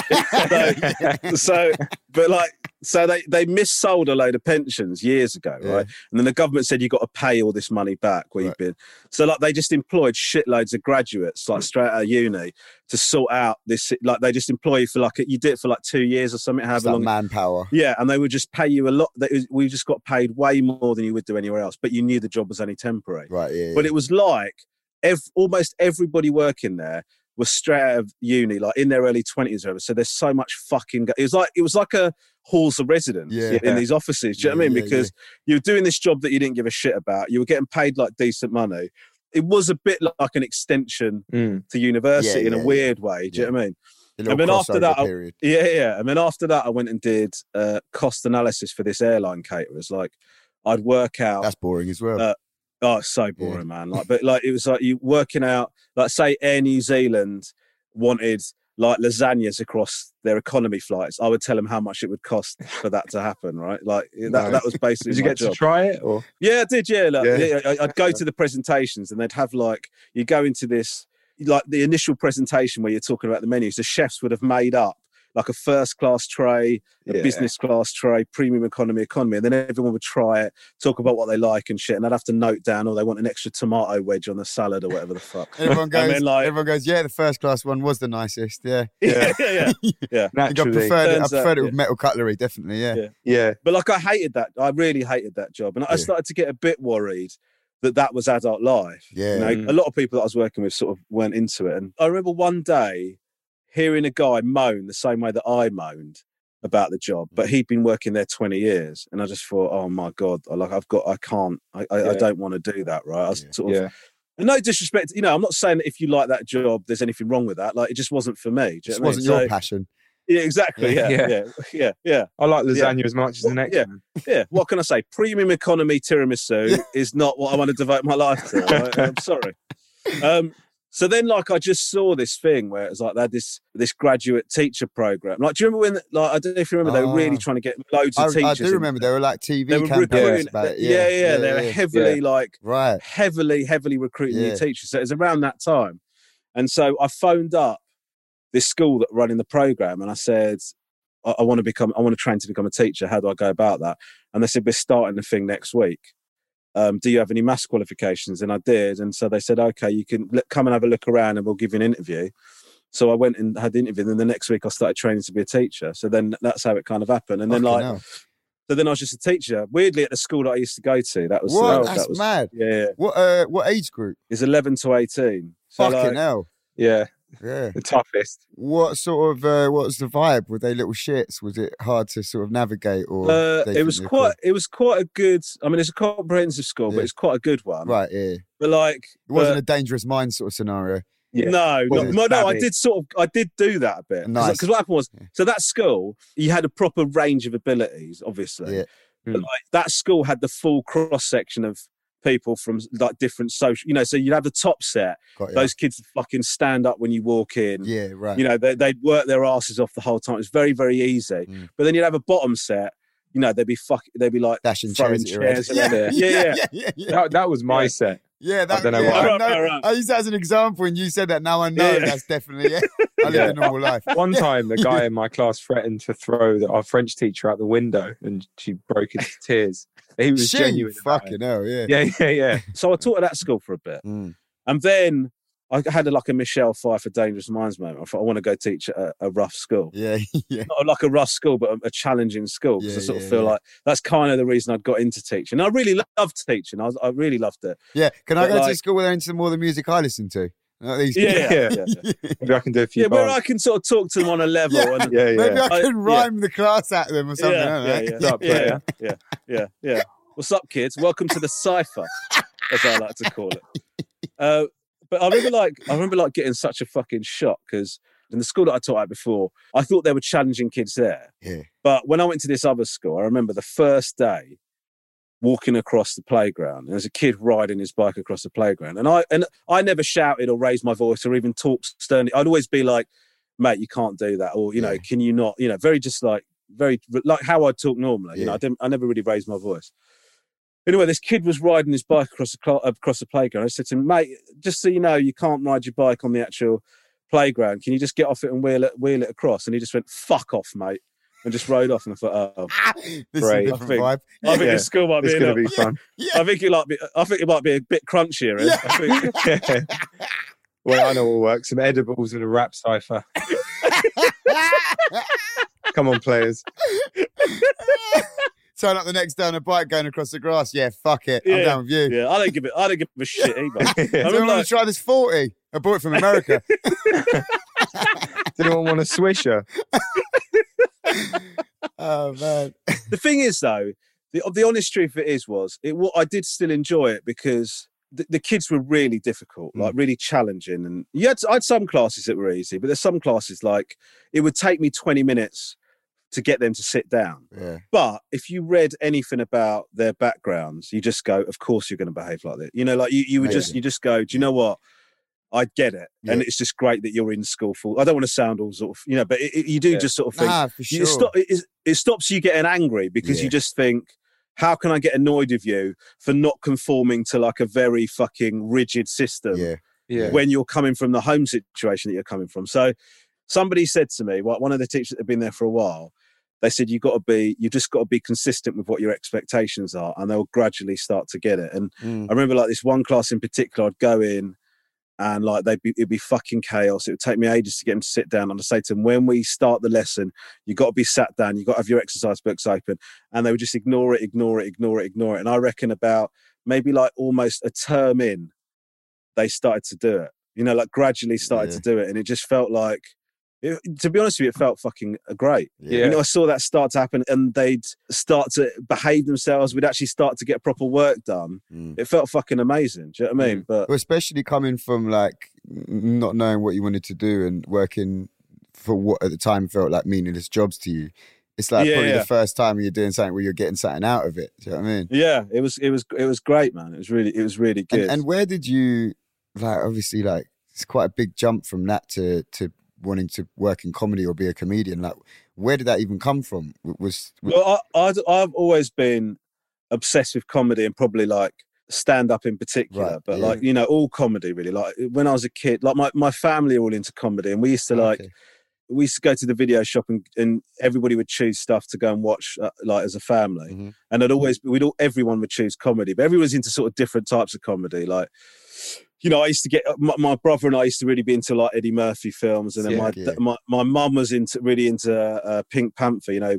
So they missold a load of pensions years ago, right? And then the government said you've got to pay all this money back where you've been. So like they just employed shitloads of graduates like straight out of uni to sort out this. Like they just employ you for you did it for like 2 years or something. However long. Manpower. Yeah, and they would just pay you a lot. We just got paid way more than you would do anywhere else, but you knew the job was only temporary. Right. Yeah. But it was like almost everybody working there was straight out of uni, like in their early 20s or whatever. So there's so much fucking... It was like a halls of residence in these offices. Do you know what I mean? Because you were doing this job that you didn't give a shit about. You were getting paid like decent money. It was a bit like an extension to university in a weird way. Do you know what I mean? And then after that, and then after that, I went and did cost analysis for this airline caterers. Like, I'd work out... That's boring as well. It's so boring, man. But it was like you working out, like, say Air New Zealand wanted like lasagnas across their economy flights. I would tell them how much it would cost for that to happen, right? Like that was basically. Did you get to try it? Or yeah, I did. Yeah, I'd go to the presentations, and they'd have you go into this, like the initial presentation where you're talking about the menus. The chefs would have made up like a first class tray, a business class tray, premium economy, and then everyone would try it, talk about what they like and shit, and I'd have to note down, they want an extra tomato wedge on the salad or whatever the fuck. Everyone goes, yeah, the first class one was the nicest, yeah. Naturally. I preferred it with metal cutlery, definitely, yeah. But like, I hated that. I really hated that job, and I started to get a bit worried that was adult life. Yeah. A lot of people that I was working with sort of weren't into it, and I remember one day hearing a guy moan the same way that I moaned about the job, but he'd been working there 20 years. And I just thought, oh my God, I don't want to do that, right? I was sort of, and no disrespect, I'm not saying that if you like that job, there's anything wrong with that. Like, it just wasn't for me. It wasn't your passion. Yeah, exactly. Yeah. I like lasagna as much as the next one. Yeah. What can I say? Premium economy tiramisu is not what I want to devote my life to. Right? I'm sorry. So then, like, I just saw this thing where it was like they had this graduate teacher program. Like, do you remember when? Like, I don't know if you remember, they were really trying to get loads of teachers. I do remember there were like TV campaigns about it. They were heavily recruiting new teachers. So it was around that time, and so I phoned up this school that were running the program, and I said, I want to train to become a teacher. How do I go about that? And they said, we're starting the thing next week. Do you have any maths qualifications? And I did. And so they said, okay, you can come and have a look around and we'll give you an interview. So I went and had the interview. And then the next week I started training to be a teacher. So then that's how it kind of happened. And then so then I was just a teacher, weirdly, at the school that I used to go to. That was that's mad. Yeah. What age group? It's 11 to 18. So fucking hell. Yeah. Yeah, the toughest. What sort of what was the vibe? Were they little shits? Was it hard to sort of navigate? Or it was quite a good. I mean, it's a comprehensive school, but it's quite a good one. Right. Yeah. But like, it wasn't a dangerous mind sort of scenario. Yeah. No. I did do that a bit. Nice. Because what happened was, so that school, you had a proper range of abilities, obviously. Yeah. But like, that school had the full cross section of people from like different social, so you'd have the top set. Those kids fucking stand up when you walk in. Yeah, right. They'd work their asses off the whole time. It's very, very easy. But then you'd have a bottom set you know, they'd be like dashing throwing chairs. Yeah. That was my set. Yeah, I don't know why. I used that as an example, and you said that. Now I know that's definitely I live a normal life. One time, the guy in my class threatened to throw our French teacher out the window, and she broke into tears. He was genuine. Fucking hell, yeah. Yeah. So I taught at that school for a bit, and then I had a Michelle Pfeiffer Dangerous Minds moment. I thought I want to go teach at a rough school. Yeah. Not like a rough school, but a challenging school. Because I sort of feel like that's kind of the reason I got into teaching. And I really loved teaching. I really loved it. Yeah. Can I go to school where into more of the music I listen to? Yeah. Maybe I can do a few where I can sort of talk to them on a level. And, Maybe I can rhyme the class at them or something. Yeah. What's up, kids? Welcome to the Cypher, as I like to call it. But I remember getting such a fucking shock because in the school that I taught at before, I thought there were challenging kids there. Yeah. But when I went to this other school, I remember the first day walking across the playground, and there's a kid riding his bike across the playground, and I never shouted or raised my voice or even talked sternly. I'd always be like, "Mate, you can't do that," or you know, "Can you not?" You know, very how I talk normally. You know, I never really raised my voice. Anyway, this kid was riding his bike across the playground. I said to him, "Mate, just so you know, you can't ride your bike on the actual playground. Can you just get off it and wheel it across?" And he just went, "Fuck off, mate," and just rode off. And I thought, "Oh, great! I think the school might be going to be fun. I think it might be a bit crunchier." Well, I know what works. Some edibles and a rap cipher. Come on, players. Turn up the next day on a bike going across the grass. Yeah, fuck it. I'm down with you. Yeah, I don't give a shit either. I want to try this 40. I bought it from America. Did anyone want a swisher? Oh, man. The thing is, though, the honest truth I did still enjoy it because the kids were really difficult, like really challenging. And I had some classes that were easy, but there's some classes like it would take me 20 minutes to get them to sit down. Yeah. But if you read anything about their backgrounds, you just go, of course you're going to behave like this. You know, like you would you just go, do you know what? I get it. Yeah. And it's just great that you're in school I don't want to sound all sort of, you know, but you do just sort of think, for sure. It stops you getting angry because you just think, how can I get annoyed with you for not conforming to like a very fucking rigid system when you're coming from the home situation that you're coming from? So somebody said to me, one of the teachers that had been there for a while, they said, you just got to be consistent with what your expectations are and they'll gradually start to get it. And I remember like this one class in particular, I'd go in and like it'd be fucking chaos. It would take me ages to get them to sit down. And I'd say to them, when we start the lesson, you got to be sat down. You got to have your exercise books open. And they would just ignore it. And I reckon about maybe like almost a term in, they started to do it, you know, like gradually started to do it. And it just felt like, to be honest with you, it felt fucking great. Yeah. You know, I saw that start to happen and they'd start to behave themselves. We'd actually start to get proper work done. It felt fucking amazing. Do you know what I mean? But well, especially coming from like not knowing what you wanted to do and working for what at the time felt like meaningless jobs to you. It's like probably the first time you're doing something where you're getting something out of it. Do you know what I mean? Yeah, it was great, man. It was really good. And where did you like? Obviously, like it's quite a big jump from that to wanting to work in comedy or be a comedian. Like, where did that even come from? Well, I've always been obsessed with comedy and probably like stand up in particular, but like, you know, all comedy really. Like when I was a kid, like my family are all into comedy and we used to we used to go to the video shop and everybody would choose stuff to go and watch like as a family. And everyone would choose comedy, but everyone's into sort of different types of comedy. Like, you know, I used to get my brother and I used to really be into like Eddie Murphy films, and then my mum was really into Pink Panther. You know,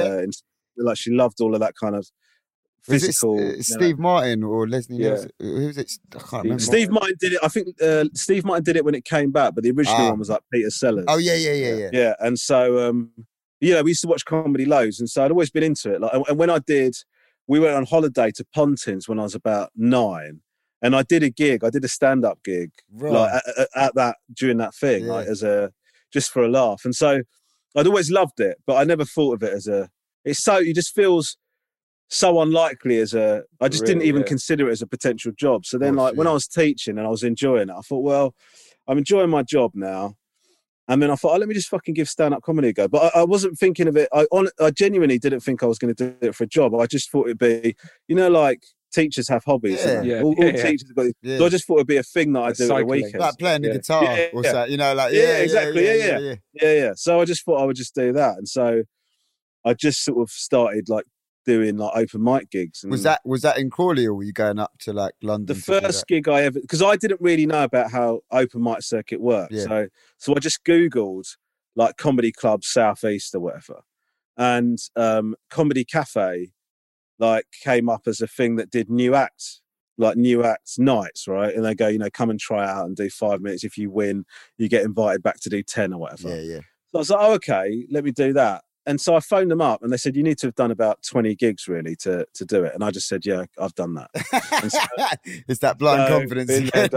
like she loved all of that kind of physical. Was it Steve Martin or Leslie Nielsen? Who was it? I can't remember. Steve Martin did it. I think Steve Martin did it when it came back, but the original one was like Peter Sellers. Oh yeah. Yeah, and so we used to watch comedy loads, and so I'd always been into it. Like, and when we went on holiday to Pontins when I was about 9. And I did a stand-up gig, like at that during that thing, like just for a laugh. And so I'd always loved it, but I never thought of it as it just feels so unlikely I just didn't even consider it as a potential job. So then when I was teaching and I was enjoying it, I thought, well, I'm enjoying my job now. And then I thought, let me just fucking give stand-up comedy a go. But I wasn't thinking of it. I genuinely didn't think I was going to do it for a job. I just thought it'd be, like teachers have hobbies. All teachers have got. So I just thought it'd be a thing that I do at the weekend, like playing the guitar or something. Exactly. Yeah. So I just thought I would just do that, and so I just sort of started like doing like open mic gigs. And was that in Crawley, or were you going up to like London? The first gig I ever, because I didn't really know about how open mic circuit worked. So I just Googled like comedy club Southeast or whatever, and Comedy Cafe like came up as a thing that did new acts nights, right? And they go, come and try out and do 5 minutes. If you win, you get invited back to do 10 or whatever. Yeah. So I was like, okay, let me do that. And so I phoned them up and they said, you need to have done about 20 gigs really to do it. And I just said, yeah, I've done that. It's that blind confidence.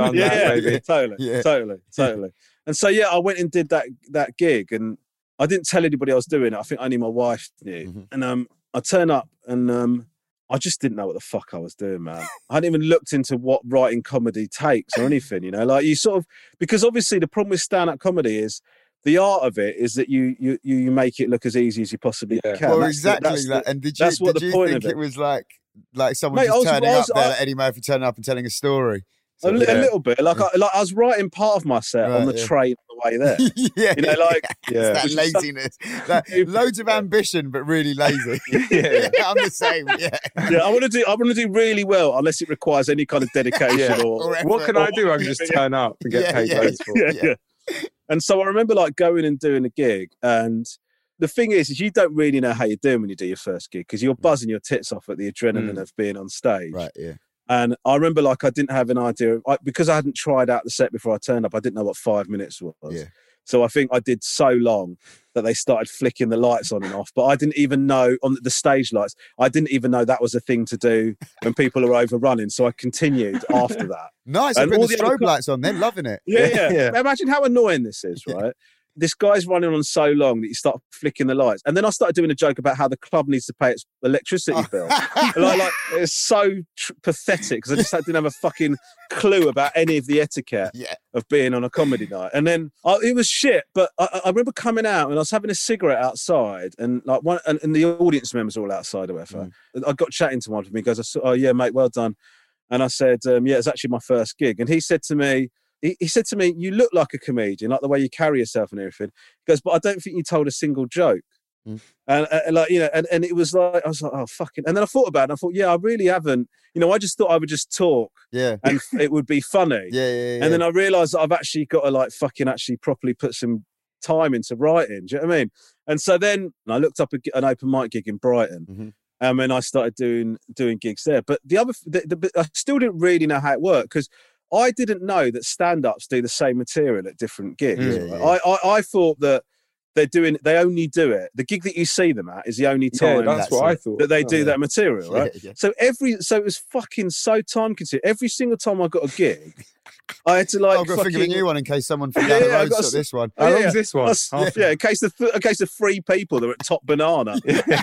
Totally. And so, I went and did that gig, and I didn't tell anybody I was doing it. I think only my wife knew. And I turned up and I just didn't know what the fuck I was doing, man. I hadn't even looked into what writing comedy takes or anything, like you sort of, because obviously the problem with stand-up comedy is, the art of it is that you make it look as easy as you possibly can. Well, exactly. And did you think it was like someone just turning up there, like Eddie Murphy turning up and telling a story? A little bit. Like I was writing part of my set on the train on the way there. It's that laziness. Loads of ambition, but really lazy. I'm the same. I want to do really well, unless it requires any kind of dedication or what can I do? I can just turn up and get paid loads for it. And so I remember like going and doing a gig, and the thing is you don't really know how you're doing when you do your first gig, because you're buzzing your tits off at the adrenaline of being on stage. Right, yeah. And I remember like I didn't have an idea, because I hadn't tried out the set before I turned up, I didn't know what 5 minutes was. Yeah. So I think I did so long that they started flicking the lights on and off. But I didn't even know, on the stage lights, I didn't even know that was a thing to do when people are overrunning. So I continued after that. Nice. And all the strobe lights on, they're loving it. Yeah. Imagine how annoying this is, right? This guy's running on so long that you start flicking the lights. And then I started doing a joke about how the club needs to pay its electricity bill. like it's so pathetic, because I just didn't have a fucking clue about any of the etiquette of being on a comedy night. And then it was shit. But I remember coming out and I was having a cigarette outside, and like and the audience members were all outside or whatever. I got chatting to one of them. He goes, "Oh yeah, mate, well done." And I said, it's actually my first gig. And he said to me, you look like a comedian, like the way you carry yourself and everything. He goes, but I don't think you told a single joke. And it was like, I was like, oh, fucking. And then I thought about it, and I thought, I really haven't. I just thought I would just talk and it would be funny. And then I realised that I've actually got to like fucking actually properly put some time into writing. Do you know what I mean? And so then I looked up an open mic gig in Brighton. And then I started doing gigs there. But I still didn't really know how it worked, because I didn't know that stand-ups do the same material at different gigs. I thought that they only do it. The gig that you see them at is the only time that's what I thought. that they do that material, right? So it was fucking so time consuming. Every single time I got a gig, I had to like. I've got to think of a new one in case someone from down the road got this one. How long's this one? In case the 3 people that are at Top Banana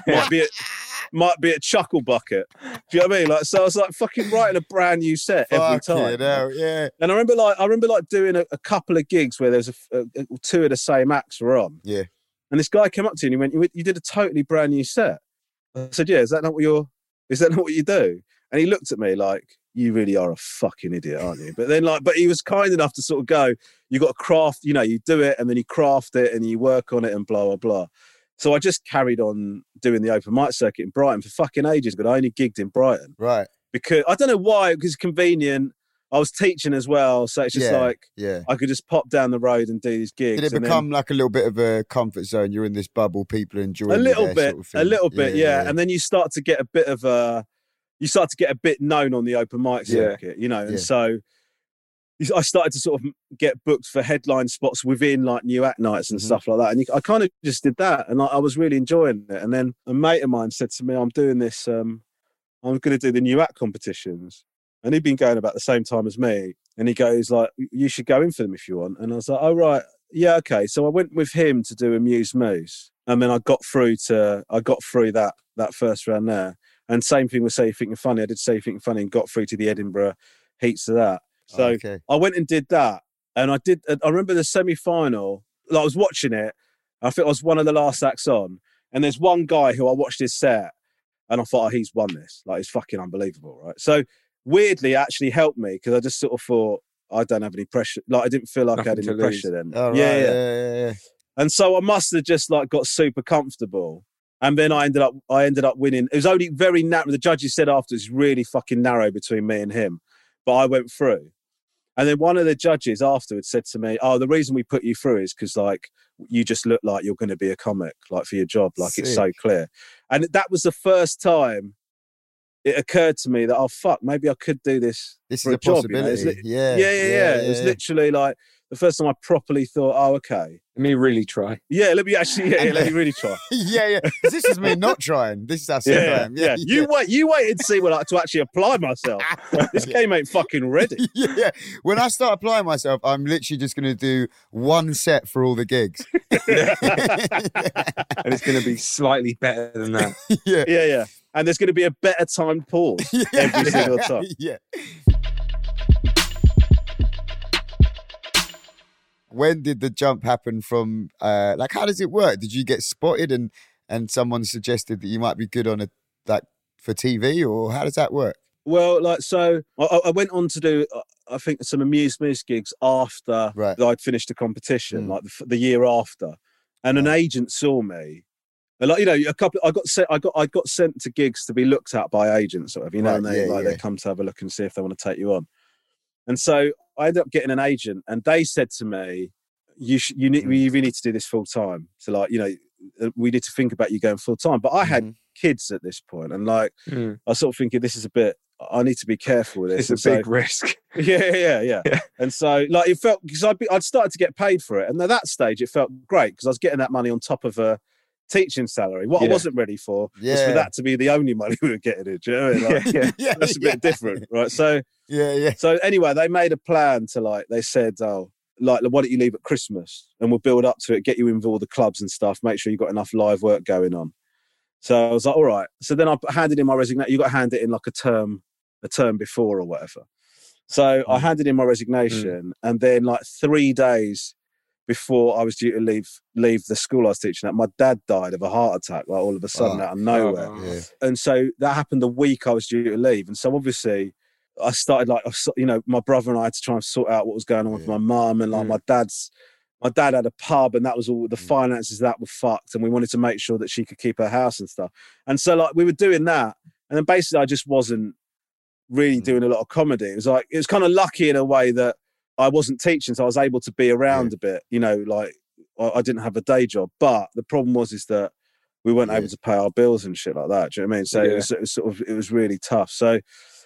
might be at Chuckle Bucket. Do you know what I mean? Like, so I was like fucking writing a brand new set every time. And I remember like doing a couple of gigs where there's two of the same acts were on. Yeah. And this guy came up to me and he went, you did a totally brand new set. I said, is that not what you do? And he looked at me like, you really are a fucking idiot, aren't you? But then but he was kind enough to sort of go, you got to craft, you do it and then you craft it and you work on it and blah, blah, blah. So I just carried on doing the open mic circuit in Brighton for fucking ages, but I only gigged in Brighton. Right. Because I don't know why, because it's convenient. I was teaching as well, so it's just I could just pop down the road and do these gigs. Did it become like a little bit of a comfort zone? You're in this bubble, people are enjoying a little bit, sort of thing. A little bit, yeah. And then you start to get a bit known on the open mic circuit, and so I started to sort of get booked for headline spots within like new act nights and stuff like that. And I kind of just did that, and I was really enjoying it. And then a mate of mine said to me, I'm doing this, I'm going to do the new act competitions. And he'd been going about the same time as me. And he goes like, you should go in for them if you want. And I was like, oh, right. Yeah, okay. So I went with him to do Amuse Moose. And then I got through that first round there. And same thing with Say You Think You're Funny. I did Say You Think You're Funny and got through to the Edinburgh heats of that. So I went and did that. And I remember the semi-final. I was watching it. I think I was one of the last acts on, and there's one guy who I watched his set, and I thought, oh, he's won this. Like, it's fucking unbelievable, right? So weirdly, it actually helped me because I just sort of thought I don't have any pressure. Like, I didn't feel like I had any pressure then. Oh, right. Yeah. And so I must have just like got super comfortable. And then I ended up winning. It was only very narrow. The judges said after it's really fucking narrow between me and him, but I went through. And then one of the judges afterwards said to me, "Oh, the reason we put you through is because like you just look like you're going to be a comic, like for your job, like Sick. It's so clear." And that was the first time it occurred to me that, oh fuck, maybe I could do this. This for is a job, possibility. You know? Yeah. It was literally like the first time I properly thought, oh, okay. Let me really try. Yeah, let me really try. Yeah. This is me not trying. This is how sick I am. Yeah. You wait and see to actually apply myself. This game ain't fucking ready. Yeah. When I start applying myself, I'm literally just going to do one set for all the gigs. And it's going to be slightly better than that. Yeah. And there's going to be a better timed pause every single time. Yeah. When did the jump happen from, like, how does it work? Did you get spotted and someone suggested that you might be good on for TV, or how does that work? Well, like, so I went on to do, I think, some Amuse Moose gigs after I'd finished the competition, like the year after. And an agent saw me. And like, you know, I got sent to gigs to be looked at by agents, sort of, you know, and they come to have a look and see if they want to take you on. And so I ended up getting an agent, and they said to me, you really need to do this full time. So like, you know, we need to think about you going full time. But I had kids at this point, and like, I was sort of thinking, this is a bit, I need to be careful with this. It's a big risk. Yeah. And so like, it felt, because I'd started to get paid for it. And at that stage, it felt great because I was getting that money on top of a teaching salary. What I wasn't ready for was for that to be the only money we were getting in. Do you know what I mean? Like, that's a bit different, right? So So anyway, they made a plan to like, they said, oh, like, why don't you leave at Christmas and we'll build up to it, get you in with all the clubs and stuff, make sure you've got enough live work going on. So I was like, all right. So then I handed in my resignation. You got to hand it in like a term before or whatever. So I handed in my resignation, and then like 3 days before I was due to leave the school I was teaching at, my dad died of a heart attack, like all of a sudden out of nowhere. And so that happened the week I was due to leave. And so obviously I started like, you know, my brother and I had to try and sort out what was going on with my mum, and like my dad had a pub, and that was all the finances that were fucked, and we wanted to make sure that she could keep her house and stuff. And so like we were doing that, and then basically I just wasn't really doing a lot of comedy. It was kind of lucky in a way that I wasn't teaching, so I was able to be around a bit, you know, like I didn't have a day job. But the problem was that we weren't able to pay our bills and shit like that. Do you know what I mean? So it was really tough. So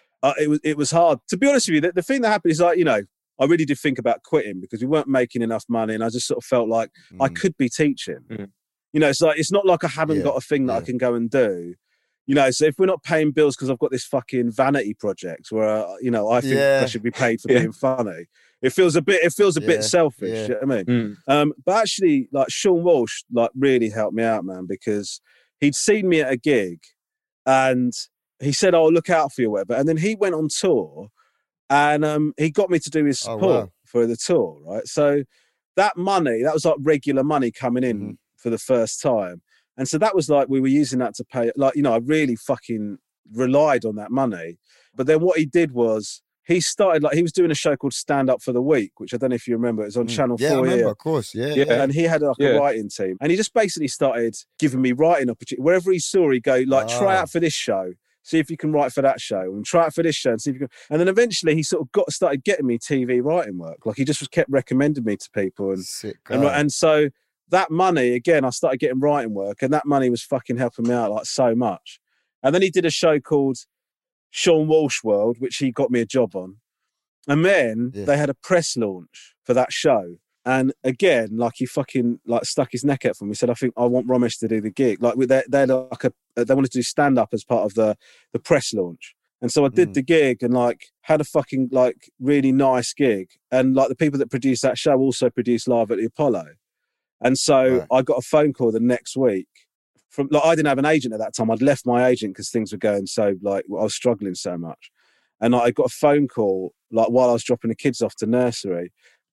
it was hard. To be honest with you, the thing that happened is, like, you know, I really did think about quitting because we weren't making enough money, and I just sort of felt like I could be teaching. You know, it's not like I haven't got a thing that I can go and do. You know, so if we're not paying bills because I've got this fucking vanity project where, you know, I think I should be paid for being funny, it feels a bit selfish. You know what I mean? But actually, like, Sean Walsh, like, really helped me out, man, because he'd seen me at a gig and he said, "Oh, look out for you," whatever. And then he went on tour, and he got me to do his support for the tour, right? So that money, that was like regular money coming in for the first time. And so that was like, we were using that to pay, like, you know, I really fucking relied on that money. But then what he did was he started, like, he was doing a show called Stand Up for the Week, which I don't know if you remember. It was on Channel 4. Yeah, I remember, of course. Yeah. And he had like a writing team. And he just basically started giving me writing opportunities. Wherever he saw, he'd go, like, try out for this show. See if you can write for that show, and try it for this show and see if you can. And then eventually he sort of started getting me TV writing work. Like, he just kept recommending me to people. And so that money, again, I started getting writing work, and that money was fucking helping me out like so much. And then he did a show called Sean Walsh World, which he got me a job on. And then they had a press launch for that show. And again, like, he fucking like stuck his neck out for me. He said, "I think I want Romesh to do the gig." Like, they wanted to do stand up as part of the press launch. And so I did the gig and like had a fucking like really nice gig. And like the people that produced that show also produced Live at the Apollo. And so I got a phone call the next week from, like, I didn't have an agent at that time. I'd left my agent because things were going so, like, I was struggling so much. And I got a phone call, like, while I was dropping the kids off to nursery.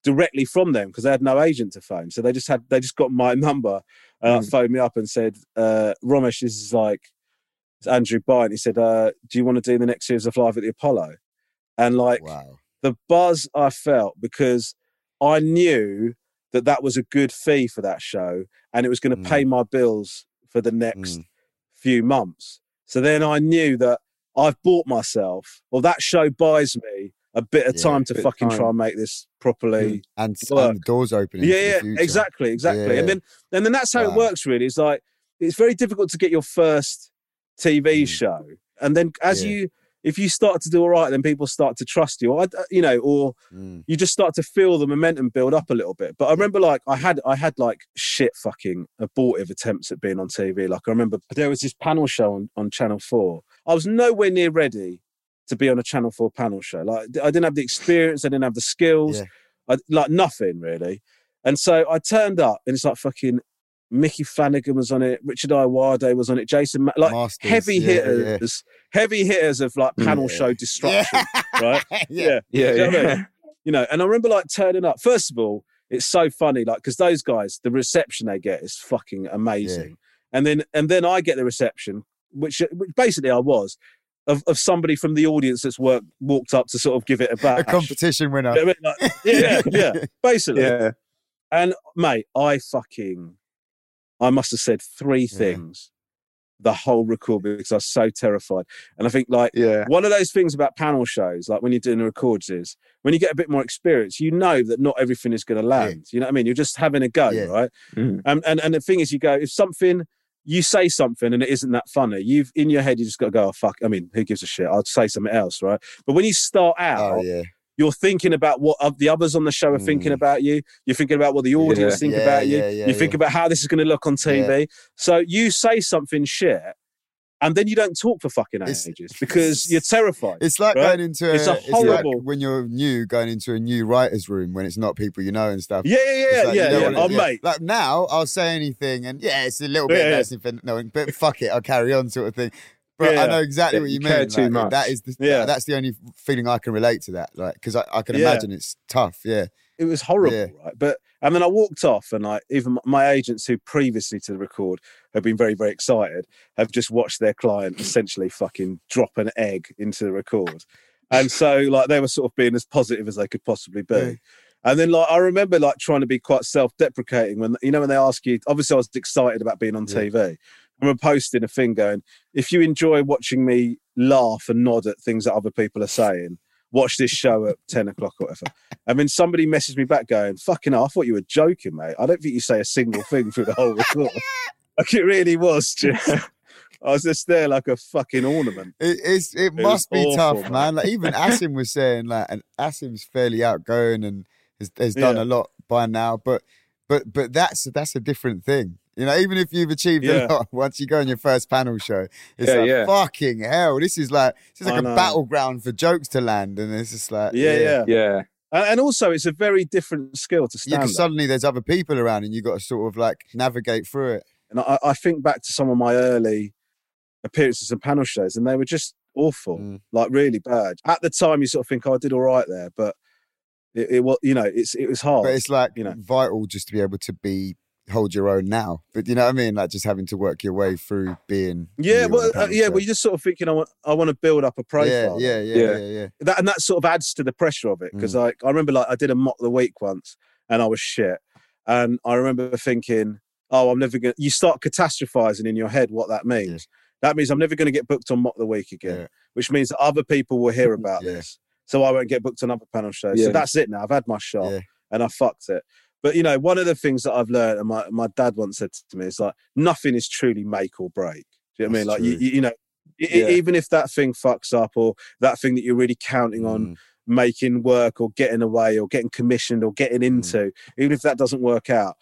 directly from them because they had no agent to phone. So they just got my number and phoned me up and said, Romesh, this is like, it's Andrew Byrne. He said, do you want to do the next series of Live at the Apollo? And like the buzz I felt, because I knew that was a good fee for that show and it was going to pay my bills for the next few months. So then I knew that I've bought myself, or that show buys me a bit of time to fucking try and make this properly and the doors opening. Yeah, exactly. Yeah. And then that's how it works. Really, it's like it's very difficult to get your first TV show, and then if you start to do all right, then people start to trust you, or you just start to feel the momentum build up a little bit. But I remember, like, I had like shit fucking abortive attempts at being on TV. Like, I remember there was this panel show on Channel 4. I was nowhere near ready to be on a Channel 4 panel show. Like, I didn't have the experience, I didn't have the skills, like nothing really. And so I turned up, and it's like fucking Mickey Flanagan was on it, Richard Iwade was on it, Jason, like Masters, heavy hitters of like panel show destruction, right? You know what I mean? You know, and I remember like turning up. First of all, it's so funny, like, because those guys, the reception they get is fucking amazing, and then I get the reception, which basically I was. Of somebody from the audience that's walked up to sort of give it a bash. A competition winner. You know what I mean? Like, basically. Yeah. And mate, I must have said 3 things the whole record because I was so terrified. And I think like one of those things about panel shows, like when you're doing the records, is when you get a bit more experience, you know that not everything is going to land. You know what I mean? You're just having a go, right? And the thing is, you go, if you say something and it isn't that funny, in your head you just got to go, oh fuck, I mean, who gives a shit? I'll say something else, right? But when you start out, you're thinking about what the others on the show are thinking about you. You're thinking about what the audience think about you. You think about how this is going to look on TV. So you say something shit, and then you don't talk for fucking ages because you're terrified. It's like going into it's horrible. Like when you're new, going into a new writer's room when it's not people you know and stuff. Mate. Like now, I'll say anything, and it's a little bit embarrassing for no one, but fuck it, I'll carry on, sort of thing. But I know exactly what you mean. Care too much. That is that's the only feeling I can relate to that. Like, because I can imagine it's tough. Yeah, it was horrible, right? But and then I walked off, and like even my agents who previously to the record have been very, very excited, have just watched their client essentially fucking drop an egg into the record, and so like they were sort of being as positive as they could possibly be. Yeah. And then like I remember like trying to be quite self-deprecating when they ask you. Obviously, I was excited about being on TV. I remember posting a thing going, if you enjoy watching me laugh and nod at things that other people are saying, watch this show at 10 o'clock or whatever. And then somebody messaged me back going, fucking hell, I thought you were joking, mate. I don't think you say a single thing through the whole record. Like it really was just, I was just there like a fucking ornament. It must be awful, tough, man. Like even Asim was saying, like, and Asim's fairly outgoing and has done a lot by now, but that's a different thing. You know, even if you've achieved a lot, once you go on your first panel show, it's fucking hell. This is like a battleground for jokes to land, and it's just like And also, it's a very different skill to stand. Yeah, because suddenly there's other people around, and you've got to sort of like navigate through it. And I think back to some of my early appearances in panel shows, and they were just awful, like really bad. At the time, you sort of think, I did all right there, but it was, it was hard. But it's like vital just to be able to hold your own now, but you know what I mean, like just having to work your way through being well you're just sort of thinking I want to build up a profile. That sort of adds to the pressure of it, because I remember like I did a mock the week once and I was shit, and I remember thinking, I'm never gonna, you start catastrophizing in your head what that means. That means I'm never going to get booked on mock the week again, which means that other people will hear about this, so I won't get booked on other panel shows. So that's it now, I've had my shot and I fucked it. But, one of the things that I've learned, and my dad once said to me, is like, nothing is truly make or break. Do you know what I mean? Like, even if that thing fucks up, or that thing that you're really counting on making work or getting away or getting commissioned or getting into, even if that doesn't work out,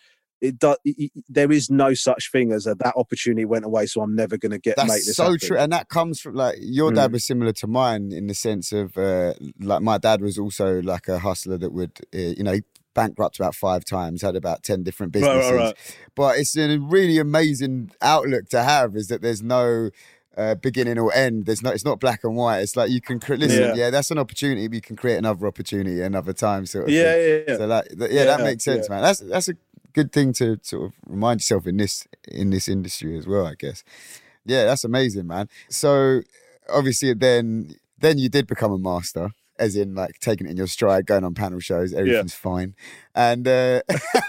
there is no such thing as that opportunity went away, so I'm never going to make this happen. That's so true. And that comes from, like, your dad was similar to mine in the sense of, like, my dad was also like a hustler that would, bankrupt about 5 times, had about 10 different businesses. Right. But it's a really amazing outlook to have, is that there's no beginning or end. It's not black and white. It's like you can listen. Yeah, that's an opportunity. But you can create another opportunity another time. Sort of thing. Yeah. So that makes sense, man. That's a good thing to sort of remind yourself in this industry as well, I guess. Yeah, that's amazing, man. So obviously, then you did become a master. As in, like, taking it in your stride, going on panel shows, everything's fine, and so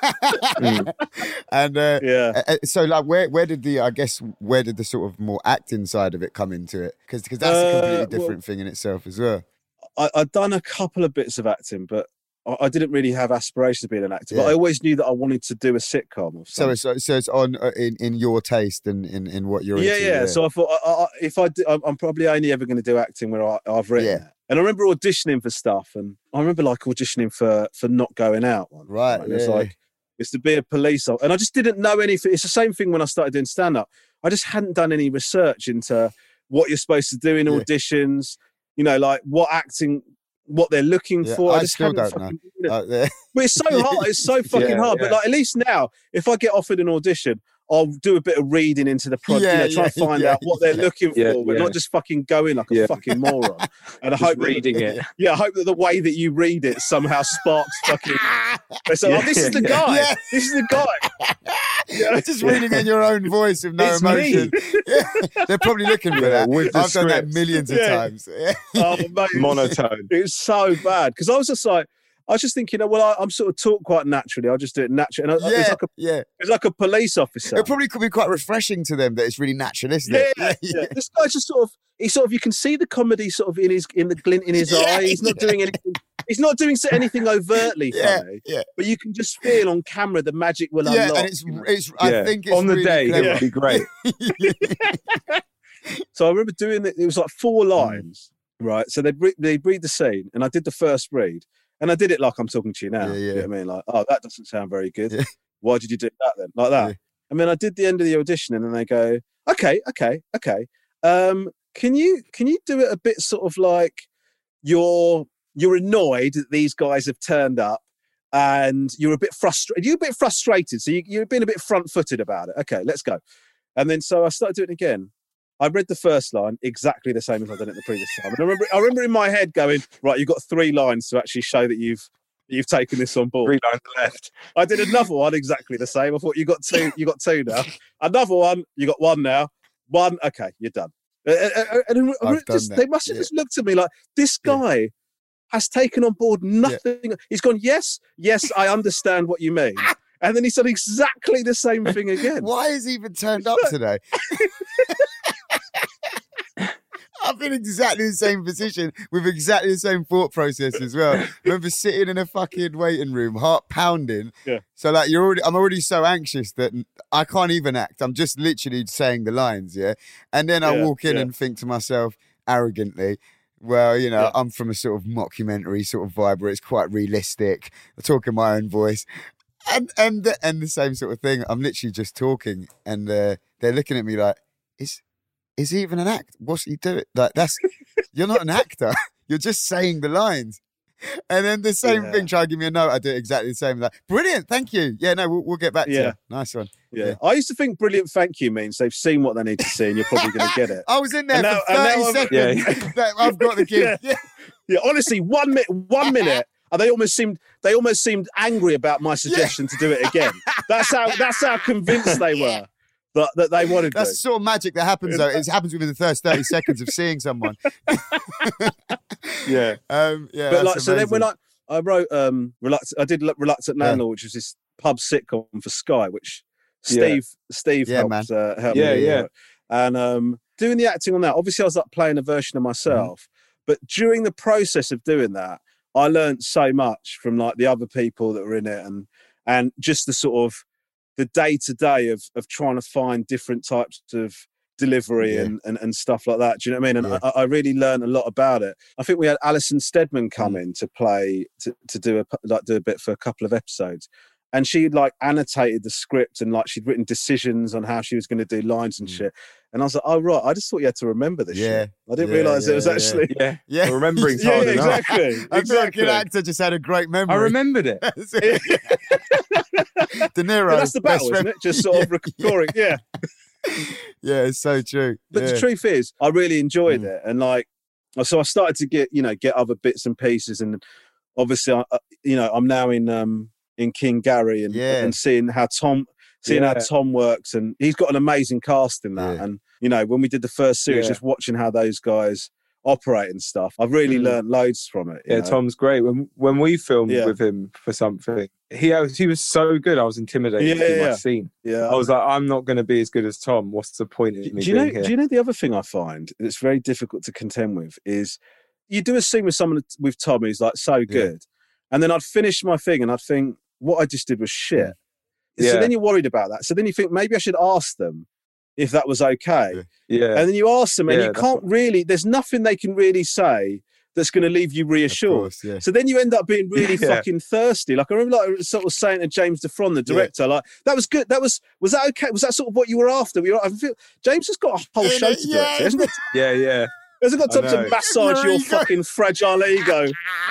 like, where did the sort of more acting side of it come into it? Because that's a completely different thing in itself as well. I'd done a couple of bits of acting, but I didn't really have aspirations of being an actor. But I always knew that I wanted to do a sitcom. Or something. So it's on in your taste and in what you're into. Yeah. So I thought if I do, I'm probably only ever going to do acting where I've written it. And I remember auditioning for stuff, and I remember like auditioning for Not Going Out. Right. And it's like, it's to be a police officer. And I just didn't know anything. It's the same thing when I started doing stand-up. I just hadn't done any research into what you're supposed to do in auditions, like what they're looking for. I still don't know. But it's so hard. It's so fucking hard. But like, at least now, if I get offered an audition, I'll do a bit of reading into the project, try and find out what they're looking for, but not just fucking go in like a fucking moron. And I hope reading it. Yeah, I hope that the way that you read it somehow sparks fucking. So, this is the guy. Yeah. This is the guy. Just reading in your own voice with no emotion. They're probably looking for that. I've done that millions of times. Oh, mate, monotone. It was so bad because I was just thinking, I'm sort of talk quite naturally. I'll just do it naturally. And it's like a police officer. It probably could be quite refreshing to them that it's really naturalistic. Yeah. This guy's just you can see the comedy sort of in the glint in his eye. He's not doing anything. He's not doing anything overtly funny. But you can just feel on camera the magic will unlock. And it's I think it's on the really day clever. it would be great. So I remember doing it. It was like 4 lines, right? So they'd read the scene, and I did the first read. And I did it like I'm talking to you now. You know what I mean? Like, oh, that doesn't sound very good. Yeah. Why did you do that then? Like that. Yeah. And then I did the end of the audition, and then they go, okay. Can you do it a bit sort of like you're annoyed that these guys have turned up, and you're a bit frustrated. You're a bit frustrated, so you've been a bit front-footed about it. Okay, let's go. And then so I started doing it again. I read the first line exactly the same as I did it the previous time. And I remember in my head going, right, you've got 3 lines to actually show that you've taken this on board. 3 lines left. I did another one exactly the same. I thought you got 2 now. Another one, you got 1 now. 1, okay, you're done. And they must have just looked at me like, this guy has taken on board nothing. Yeah. He's gone, yes, I understand what you mean. And then he said exactly the same thing again. Why has he even turned up today? I've been in exactly the same position with exactly the same thought process as well. I remember sitting in a fucking waiting room, heart pounding. Yeah. So like I'm already so anxious that I can't even act. I'm just literally saying the lines, yeah. And then I walk in and think to myself arrogantly, well, I'm from a sort of mockumentary sort of vibe where it's quite realistic. I talk in my own voice. And the same sort of thing. I'm literally just talking, and they're looking at me like, is he even an act? What's he doing? Like, you're not an actor. You're just saying the lines. And then the same thing, try to give me a note. I do it exactly the same. Like, brilliant, thank you. Yeah, no, we'll get back to you. Nice one. Yeah. I used to think brilliant thank you means they've seen what they need to see and you're probably going to get it. I was in there for 30 seconds. I've got the gift. Yeah, honestly, 1 minute. And they almost seemed angry about my suggestion to do it again. That's how convinced they were that they wanted to. That's the sort of magic that happens, though. It happens within the first 30 seconds of seeing someone. Yeah. But like, so then when I wrote I did Reluctant Landlord, which was this pub sitcom for Sky, which Steve helped help me. Yeah. And doing the acting on that, obviously I was like playing a version of myself. But during the process of doing that, I learned so much from like the other people that were in it, and just the sort of the day-to-day of trying to find different types of delivery and stuff like that. Do you know what I mean? And I really learned a lot about it. I think we had Alison Steadman come in to play to do a bit for a couple of episodes. And she like annotated the script and like she'd written decisions on how she was going to do lines and shit. And I was like, oh, right, I just thought you had to remember this shit. I didn't realise it was actually... Yeah. Remembering's hard enough. Exactly. I feel like an actor just had a great memory. I remembered it. De Niro. That's the battle, isn't it? Just sort of recording. Yeah. Yeah, it's so true. But the truth is, I really enjoyed it, and like, so I started to get other bits and pieces, and obviously, I'm now in King Gary, and seeing how Tom works, and he's got an amazing cast in that. And when we did the first series, just watching how those guys operate and stuff, I've really learned loads from it. You know? Tom's great. When we filmed with him for something, he was so good. I was intimidated to do my scene. Yeah, I was like, I'm not going to be as good as Tom. What's the point of me being here? Do you know the other thing I find that's very difficult to contend with is you do a scene with someone with Tom who's like so good, and then I'd finish my thing and I'd think what I just did was shit. So then you're worried about that. So then you think maybe I should ask them if that was okay. Yeah. And then you ask them and you can't really, there's nothing they can really say that's going to leave you reassured. So then you end up being really fucking thirsty. Like I remember sort of saying to James Defron, the director, like, that was good. Was that okay? Was that sort of what you were after? I feel James has got a whole show to direct, hasn't it? Yeah. Hasn't got time to massage your fucking fragile ego.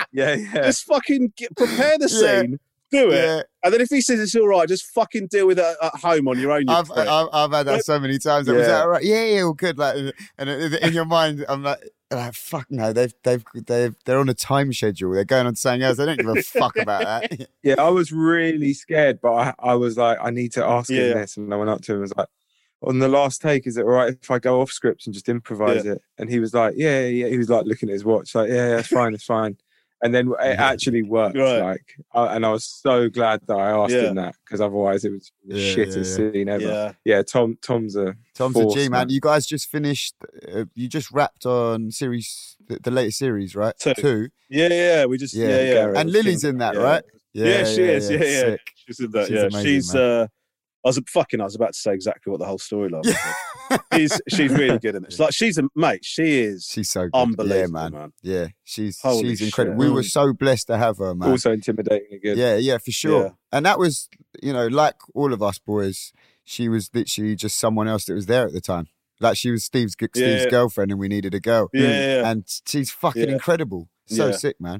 Just fucking prepare the scene. Do it, and then if he says it's all right, just fucking deal with it at home on your own. I've had that so many times. Was that all right? Yeah, all good. Like, and in your mind, I'm like, fuck no, they're on a time schedule. They're going on something else. They don't give a fuck about that. Yeah, I was really scared, but I was like, I need to ask him this, and I went up to him and was like, on the last take, is it all right if I go off script and just improvise it? And he was like, yeah. He was like looking at his watch, like, yeah, it's fine, it's fine. And then it actually worked. Like, and I was so glad that I asked him that, because otherwise it was the shittest scene ever. Tom's a G, man. You guys just finished. You just wrapped on the latest series, right? Two. Yeah. We just And Lily's in that, right? Yeah, she is. Yeah. She's in that. She's amazing, I was about to say exactly what the whole storyline was. She's really good in it. She's a mate. She's so good. Unbelievable, man. Yeah, she's incredible. We were so blessed to have her, man. Also intimidatingly good. Yeah, for sure. Yeah. And that was, like all of us boys, she was literally just someone else that was there at the time. Like she was Steve's girlfriend, and we needed a girl. Yeah. And she's fucking incredible. So sick, man.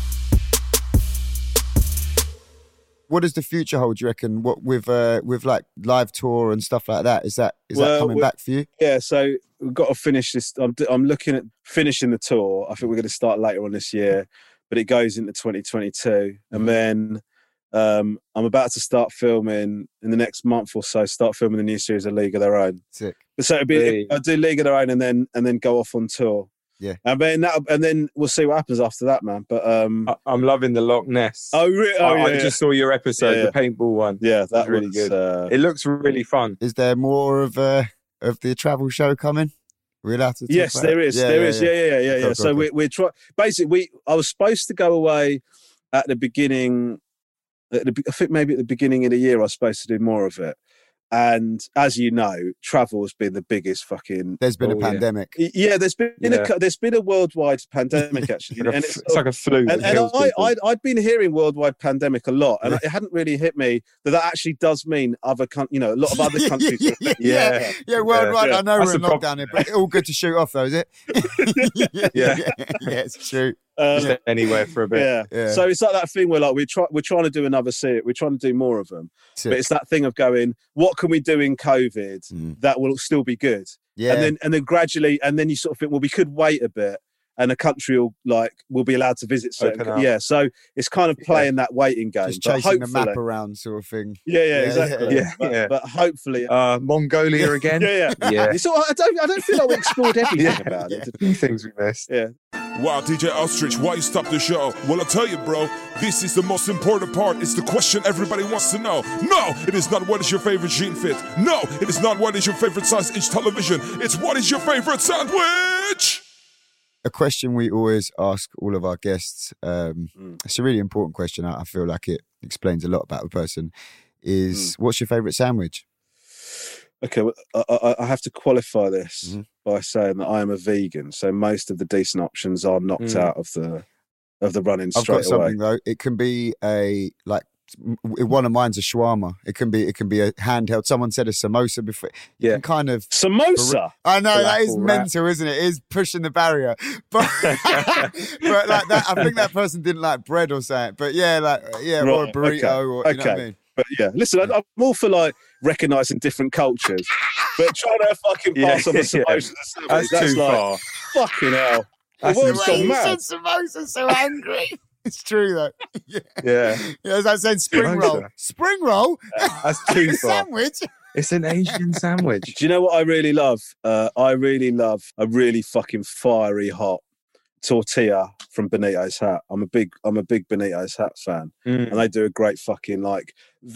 What does the future hold, do you reckon? What with like live tour and stuff like that? Is that coming back for you? Yeah, so we've got to finish this. I'm looking at finishing the tour. I think we're going to start later on this year, but it goes into 2022. And then I'm about to start filming in the next month or so, start filming the new series of League of Their Own. Sick. So I'll do League of Their Own and then go off on tour. Yeah, and then we'll see what happens after that, man. But I'm loving the Loch Ness. Oh, really? I just saw your episode, the paintball one. Yeah, that's really good. It looks really fun. Is there more of the travel show coming? We're allowed to talk yes, about there is. There is. Yeah. So we're trying. Basically, I was supposed to go away at the beginning. I think maybe at the beginning of the year, I was supposed to do more of it. And as you know, travel has been the biggest fucking. There's been a pandemic. Yeah, there's been a worldwide pandemic actually, and it's like a flu. And I'd been hearing worldwide pandemic a lot, and it hadn't really hit me that actually does mean a lot of other countries. Yeah, worldwide. I know we're in lockdown here, but all good to shoot off though, is it? Yeah, it's true. Just anywhere for a bit. Yeah. So it's like that thing where like we're trying to do another series. We're trying to do more of them. Sick. But it's that thing of going, what can we do in COVID that will still be good? Yeah. And then gradually, and then you sort of think, well, we could wait a bit, and a country will be allowed to visit certain. Yeah. So it's kind of playing that waiting game. Just chasing the map around, sort of thing. Yeah, exactly. But hopefully, Mongolia again. Yeah. So I don't feel like we explored everything about it. A few things we missed. Yeah. Wow, DJ Ostrich, why you stop the show? Well, I'll tell you, bro, this is the most important part. It's the question everybody wants to know. No, it is not what is your favorite jean fit. No, it is not what is your favorite size inch television. It's what is your favorite sandwich? A question we always ask all of our guests, it's a really important question. I feel like it explains a lot about a person, is what's your favorite sandwich? Okay, well, I have to qualify this by saying that I am a vegan, so most of the decent options are knocked out of the running straight away. I've got something though. It can be one of mine's a shawarma. It can be a handheld. Someone said a samosa before. You can kind of samosa. I know that is mental, isn't it? It is pushing the barrier, but but like that, I think that person didn't like bread or something. But or a burrito, or you know what I mean. But yeah, listen, I'm all for like recognising different cultures, but trying to fucking pass on the samosas and sandwich, that's like, far. Fucking hell. The world's gone mad. Samosas so angry. It's true though. Yeah. As I said, spring roll. Spring roll? That's too far. Sandwich? It's an Asian sandwich. Do you know what I really love? I really love a really fucking fiery hot tortilla from Benito's Hat. I'm a big Benito's Hat fan, and they do a great fucking like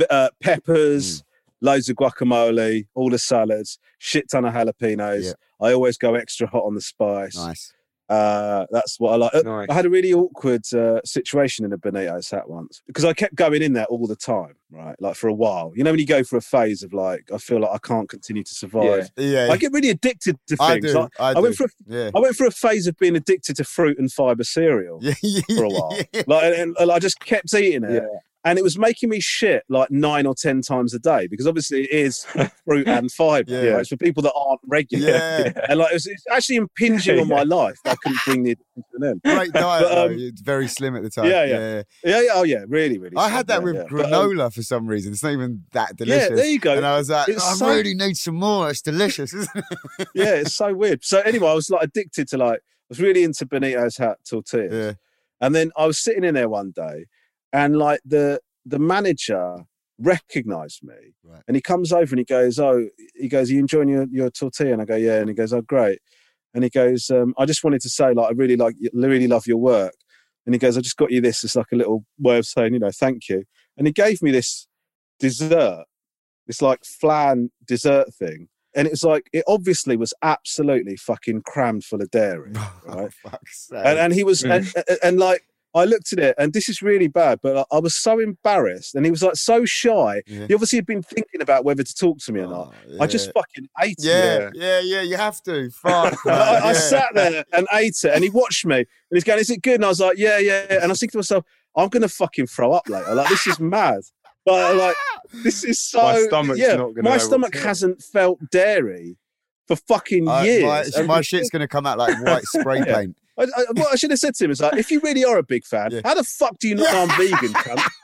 peppers, loads of guacamole, all the salads, shit ton of jalapenos. Yeah. I always go extra hot on the spice. Nice. That's what I like. Nice. I had a really awkward situation in a Benito's Hat once because I kept going in there all the time, right? Like for a while. You know, when you go for a phase of like, I feel like I can't continue to survive. Yeah. I get really addicted to things. I went for a phase of being addicted to fruit and fibre cereal for a while. Like, and I just kept eating it. Yeah. And it was making me shit like 9 or 10 times a day because obviously it is fruit and fibre. Right? It's for people that aren't regular. And like it's actually impinging on my life. I couldn't bring the addiction to an end. Great diet though. It's very slim at the time. Yeah. Oh yeah, really, really. I had that with granola for some reason. It's not even that delicious. Yeah, there you go. And I was like, I really need some more. It's delicious, isn't it? Yeah, it's so weird. So anyway, I was like addicted to I was really into Benito's Hat tortillas. Yeah. And then I was sitting in there one day and like the manager recognised me, and he comes over and he goes, "Are you enjoying your tortilla?" And I go, "Yeah." And he goes, "Oh, great." And he goes, "I just wanted to say, like, I really love your work." And he goes, "I just got you this. It's like a little way of saying, thank you." And he gave me this dessert, this like flan dessert thing. And it was like, it obviously was absolutely fucking crammed full of dairy, right? And he was, and like, I looked at it, and this is really bad, but I was so embarrassed, and he was like so shy. Yeah. He obviously had been thinking about whether to talk to me or not. I just fucking ate it. Yeah, you have to. Fuck, I sat there and ate it, and he watched me, and he's going, "Is it good?" And I was like, yeah. And I was thinking to myself, I'm going to fucking throw up later. Like, this is mad. But like, this is so... My stomach hasn't felt dairy for fucking years. My shit's going to come out like white spray paint. What I should have said to him is like, if you really are a big fan, how the fuck do you not know I'm vegan,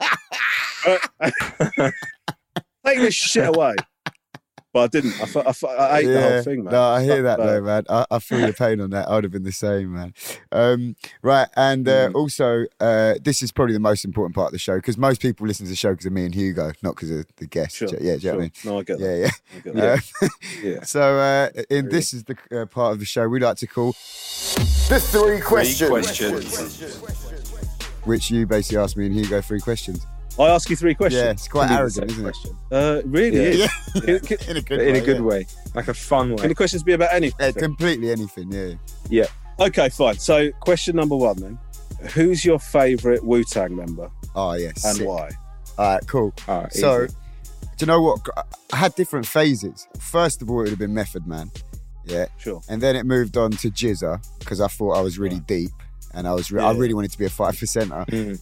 cunt? Take this shit away. But I didn't. I ate the whole thing, man. No, I hear that though, man. I feel your pain on that. I would have been the same, man. Right, and also, this is probably the most important part of the show because most people listen to the show because of me and Hugo, not because of the guests. Sure, do you know what I mean? No, I get that. Yeah. So, this is the part of the show we like to call the three questions. Which you basically asked me and Hugo 3 questions. I ask you 3 questions. Yeah, it's quite arrogant, isn't it? Really is. In a good way. Like a fun way. Can the questions be about anything? Completely anything, yeah. Okay, fine. So, question number 1 then. Who's your favourite Wu-Tang member? Oh, yes. And why? All right, cool. So, do you know what? I had different phases. First of all, it would have been Method Man. Yeah. Sure. And then it moved on to Jizza because I thought I was really deep. And I really wanted to be a 5%er.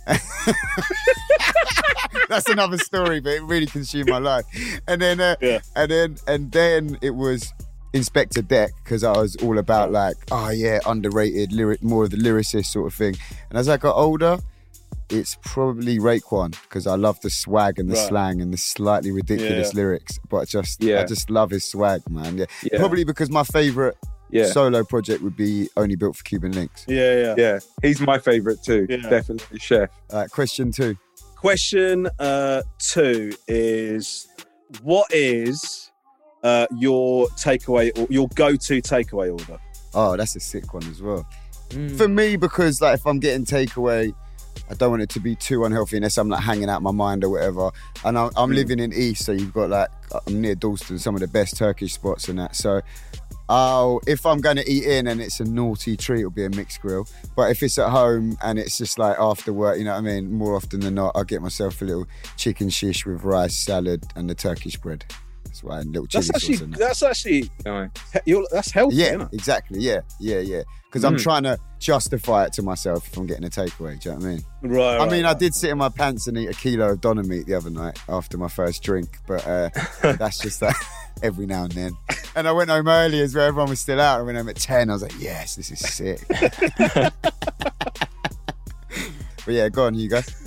That's another story, but it really consumed my life. And then, and then it was Inspector Deck because I was all about underrated more of the lyricist sort of thing. And as I got older, it's probably Raekwon because I love the swag and the slang and the slightly ridiculous lyrics. But I just love his swag, man. Yeah. Probably because my favorite solo project would be Only Built for Cuban Links. Yeah. He's my favourite too. Yeah. Definitely Chef. Question 2. Question 2 is, what is your takeaway or your go-to takeaway order? Oh, that's a sick one as well. For me, because like if I'm getting takeaway, I don't want it to be too unhealthy unless I'm like hanging out my mind or whatever. And I'm living in East, so you've got like, I'm near Dalston, some of the best Turkish spots and that. So if I'm going to eat in and it's a naughty treat, it'll be a mixed grill. But if it's at home and it's just like after work, you know what I mean? More often than not, I'll get myself a little chicken shish with rice, salad and the Turkish bread. That's why, and little chili sauce in that. That's actually nice. That's healthy, yeah, isn't it? Exactly, yeah. Because I'm trying to justify it to myself if I'm getting a takeaway, do you know what I mean? Right. I mean, I did sit in my pants and eat a kilo of doner meat the other night after my first drink, but that's just that every now and then. And I went home early as well, everyone was still out. I went home at 10, I was like, yes, this is sick. But yeah, go on, you guys.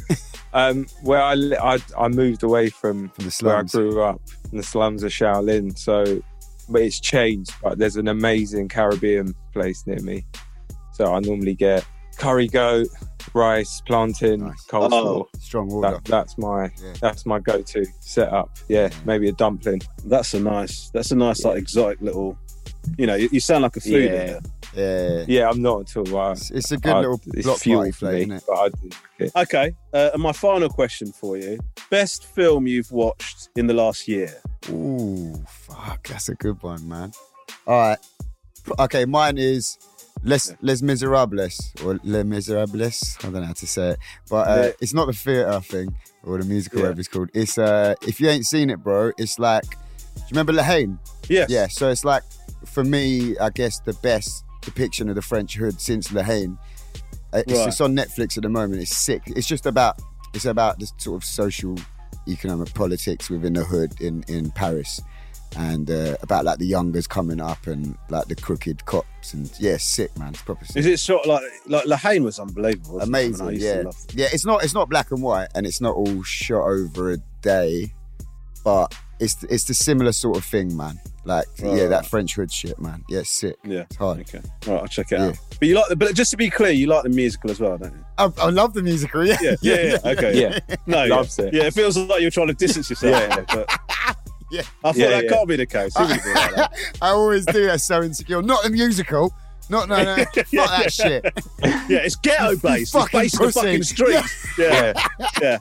Where I moved away from the slums. where I grew up, in the slums of Shaolin. So, but it's changed. But there's an amazing Caribbean place near me. So I normally get curry goat, rice, plantain, coleslaw. Strong order. That's my go-to setup. Yeah, maybe a dumpling. That's a nice like exotic little. You know, you sound like a foodie. Yeah, I'm not at all. It's a good little block party flavour, isn't it? But I do like it. Okay, and my final question for you: best film you've watched in the last year? Ooh, fuck, that's a good one, man. All right, okay, mine is Les Miserables or Les Miserables. I don't know how to say it, but it's not the theatre thing or the musical, whatever it's called. It's if you ain't seen it, bro, it's like, do you remember La Haine? Yes. Yeah. So it's like, for me, I guess the best depiction of the French hood since La Haine. It's on Netflix at the moment. It's sick. It's about this sort of social, economic politics within the hood in Paris, and about like the youngers coming up and like the crooked cops, and sick, man. It's proper sick. Is it sort of like La Haine was unbelievable? Wasn't amazing? It? Yeah. It's not black and white, and it's not all shot over a day, but it's the similar sort of thing, man. Like that French hood shit, man. Yeah, it's sick. Yeah, it's hard. Okay, all right, I'll check it out. But just to be clear, you like the musical as well, don't you? I love the musical. Yeah. Okay. Yeah. No, loves it. Yeah, it feels like you're trying to distance yourself. But yeah. I thought that can't be the case. It wouldn't be like that. I always do that. So insecure. Not the musical. No. Fuck that shit. Yeah, it's ghetto based. It's based on the fucking streets. Yeah.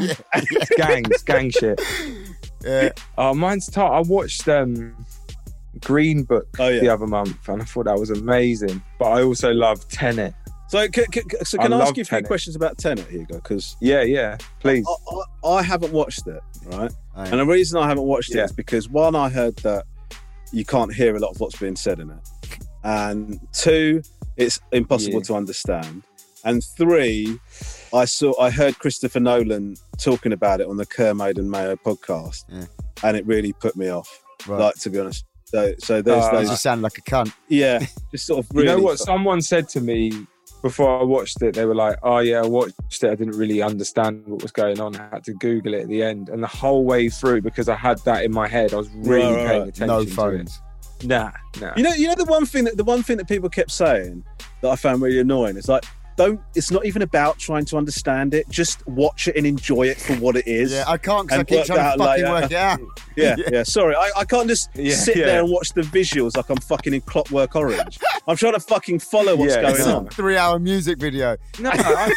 It's gang shit. Yeah. Oh, mine's tough. I watched Green Book the other month, and I thought that was amazing. But I also love Tenet. So can I ask you a few questions about Tenet, Hugo? Because please. I haven't watched it, right? And the reason I haven't watched it is because, one, I heard that you can't hear a lot of what's being said in it, and two, it's impossible to understand, and three, I heard Christopher Nolan talking about it on the Kermode and Mayo podcast, and it really put me off. Right. Like, to be honest. So there's those. You sound like a cunt. Yeah, just sort of really. You know what? Someone said to me before I watched it, they were like, "Oh yeah, I watched it. I didn't really understand what was going on. I had to Google it at the end." And the whole way through, because I had that in my head, I was really paying attention. No to phones. It. Nah. You know the one thing that people kept saying that I found really annoying is like, it's not even about trying to understand it. Just watch it and enjoy it for what it is. Yeah, I can't, because I keep trying to fucking work it out. Yeah. Sorry, I can't just sit there and watch the visuals like I'm fucking in Clockwork Orange. I'm trying to fucking follow what's going on. 3-hour music video. No,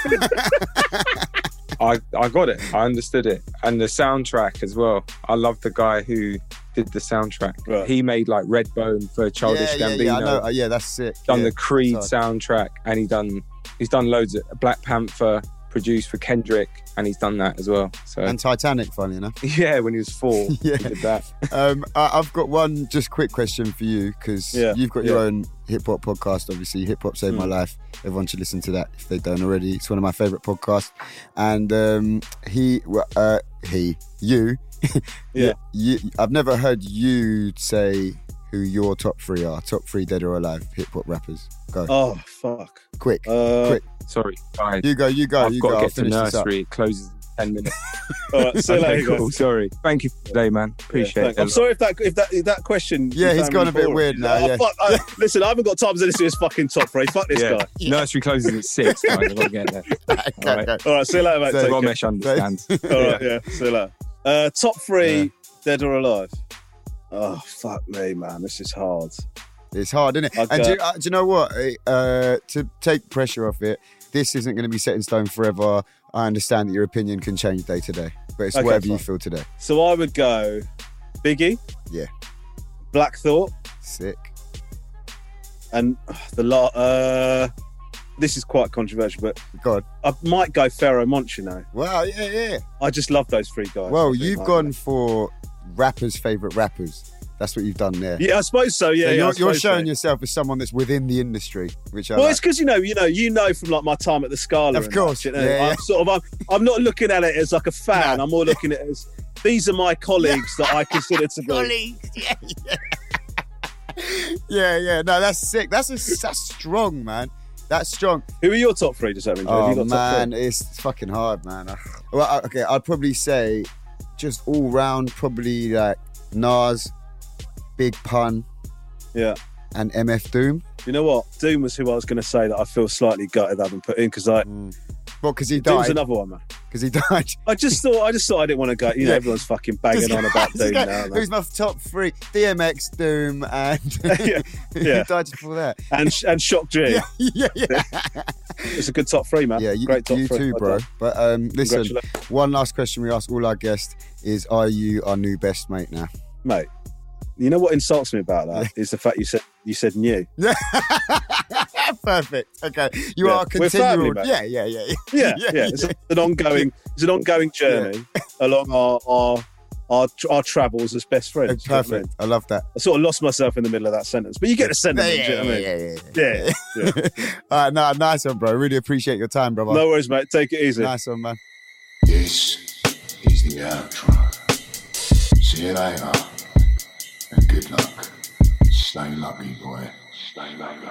I got it. I understood it. And the soundtrack as well. I love the guy who did the soundtrack. Right. He made like Redbone for Childish Gambino. Yeah, I know. Yeah, that's sick. Done the Creed soundtrack, and he's done loads of Black Panther, produced for Kendrick, and he's done that as well. So. And Titanic, funny enough. Yeah, when he was 4, he did that. I've got one just quick question for you, because you've got your own hip-hop podcast, obviously. Hip Hop Saved My Life. Everyone should listen to that if they don't already. It's one of my favourite podcasts. And I've never heard you say who your top 3 are. Top 3 dead or alive hip-hop rappers. Go. Oh, fuck. Quick. Sorry, guys. You go. I've got to get to finish nursery. It closes in 10 minutes. All right, so okay, cool. Sorry. Thank you for today, man. Appreciate it. I'm sorry if that question. Yeah, he's gone a bit weird now. Listen, I haven't got time to listen to his fucking top 3. Fuck this guy. Nursery closes at 6. Guys, I've got to get there. All right, see you later, mate. Ramesh understands. All right, see you later. Top 3 dead or alive. Oh, fuck me, man. This is hard. It's hard, isn't it? And do you know what? To take pressure off it, this isn't going to be set in stone forever. I understand that your opinion can change day to day, but it's whatever you feel today. So I would go Biggie. Yeah. Black Thought. Sick. And this is quite controversial, but God, I might go Pharoah Monch, you know. Wow, yeah. I just love those 3 guys. Well, you've gone for rappers' favourite rappers. That's what you've done there. Yeah, I suppose so. Yeah, you're showing yourself as someone that's within the industry, which it's because you know from like my time at the Scala. Of course, I'm not looking at it as like a fan. No. I'm more looking at it as these are my colleagues that I consider to be colleagues. Yeah. No, that's sick. That's strong, man. That's strong. Who are your top three? Just having. Oh, man, it's fucking hard, man. Well, okay, I'd probably say just all round, probably like Nas, Big Pun, yeah, and MF Doom. You know what? Doom was who I was going to say that I feel slightly gutted I haven't put in because I. Well, because he died. Doom's another one, man. Because he died. I just thought I didn't want to go. You know, everyone's fucking banging on about Doom now. Man. Who's my top three? DMX, Doom, and who died just before that? And Shock G. Yeah. It's a good top three, man. Yeah, great top you three. You too, bro. But listen, one last question we ask all our guests is: are you our new best mate now, mate? You know what insults me about that is the fact you said new. Perfect. Okay, you are continual. Yeah. It's an ongoing journey along our travels as best friends. Perfect. I love that. I sort of lost myself in the middle of that sentence, but you get the sentiment. Yeah. All right, nice one, bro. Really appreciate your time, brother. No worries, mate. Take it easy. Nice one, man. This is the outro. See you later. And good luck. Stay lucky, boy. Stay lucky,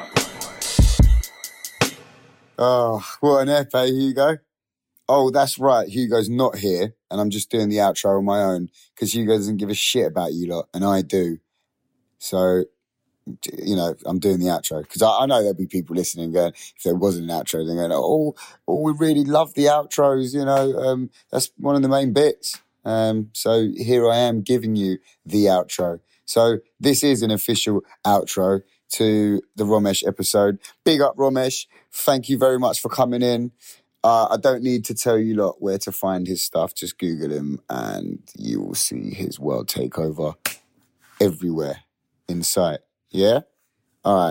boy. Oh, what an ep, Hugo. Oh, that's right. Hugo's not here, and I'm just doing the outro on my own because Hugo doesn't give a shit about you lot, and I do. So, you know, I'm doing the outro because I know there'll be people listening going, if there wasn't an outro, they're going, oh, we really love the outros, you know, that's one of the main bits. So here I am giving you the outro. So this is an official outro to the Romesh episode. Big up, Romesh. Thank you very much for coming in. I don't need to tell you lot where to find his stuff. Just Google him and you will see his world takeover everywhere in sight. Yeah? All right.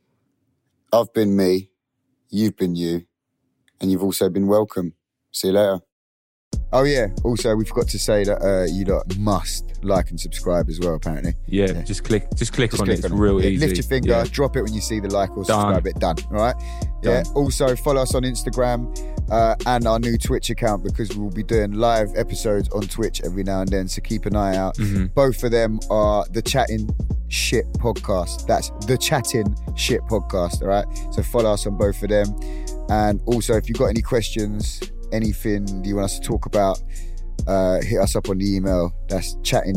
I've been me. You've been you. And you've also been welcome. See you later. Oh, yeah. Also, we forgot to say that you lot must like and subscribe as well, apparently. Yeah. Just click on it. It's real easy. Lift your finger, drop it when you see the like or subscribe it. Done. All right? Yeah. Also, follow us on Instagram and our new Twitch account because we'll be doing live episodes on Twitch every now and then. So keep an eye out. Mm-hmm. Both of them are the Chatting Shit Podcast. That's the Chatting Shit Podcast. All right? So follow us on both of them. And also, if you've got any questions, anything you want us to talk about, hit us up on the email. That's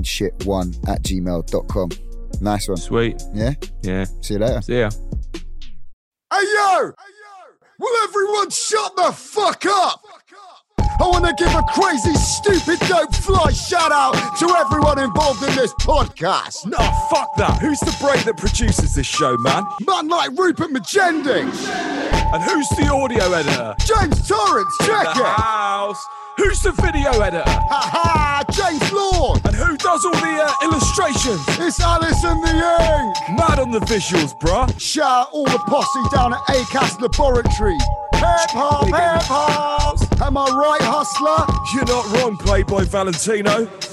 chattingshit1@gmail.com. Nice one. Sweet. Yeah? Yeah. See you later. See ya. Hey, yo! Will everyone shut the fuck up? I want to give a crazy, stupid, dope fly shout out to everyone involved in this podcast. Nah, fuck that. Who's the brain that produces this show, man? Man like Rupert Magending. And who's the audio editor? James Torrance, check it. House. Who's the video editor? Ha James Lord. And who does all the illustrations? It's Alison the Ink. Mad on the visuals, bruh. Shout out all the posse down at ACAST Laboratory. Hip hop, hip hop. Am I right, hustler? You're not wrong, Playboy Valentino.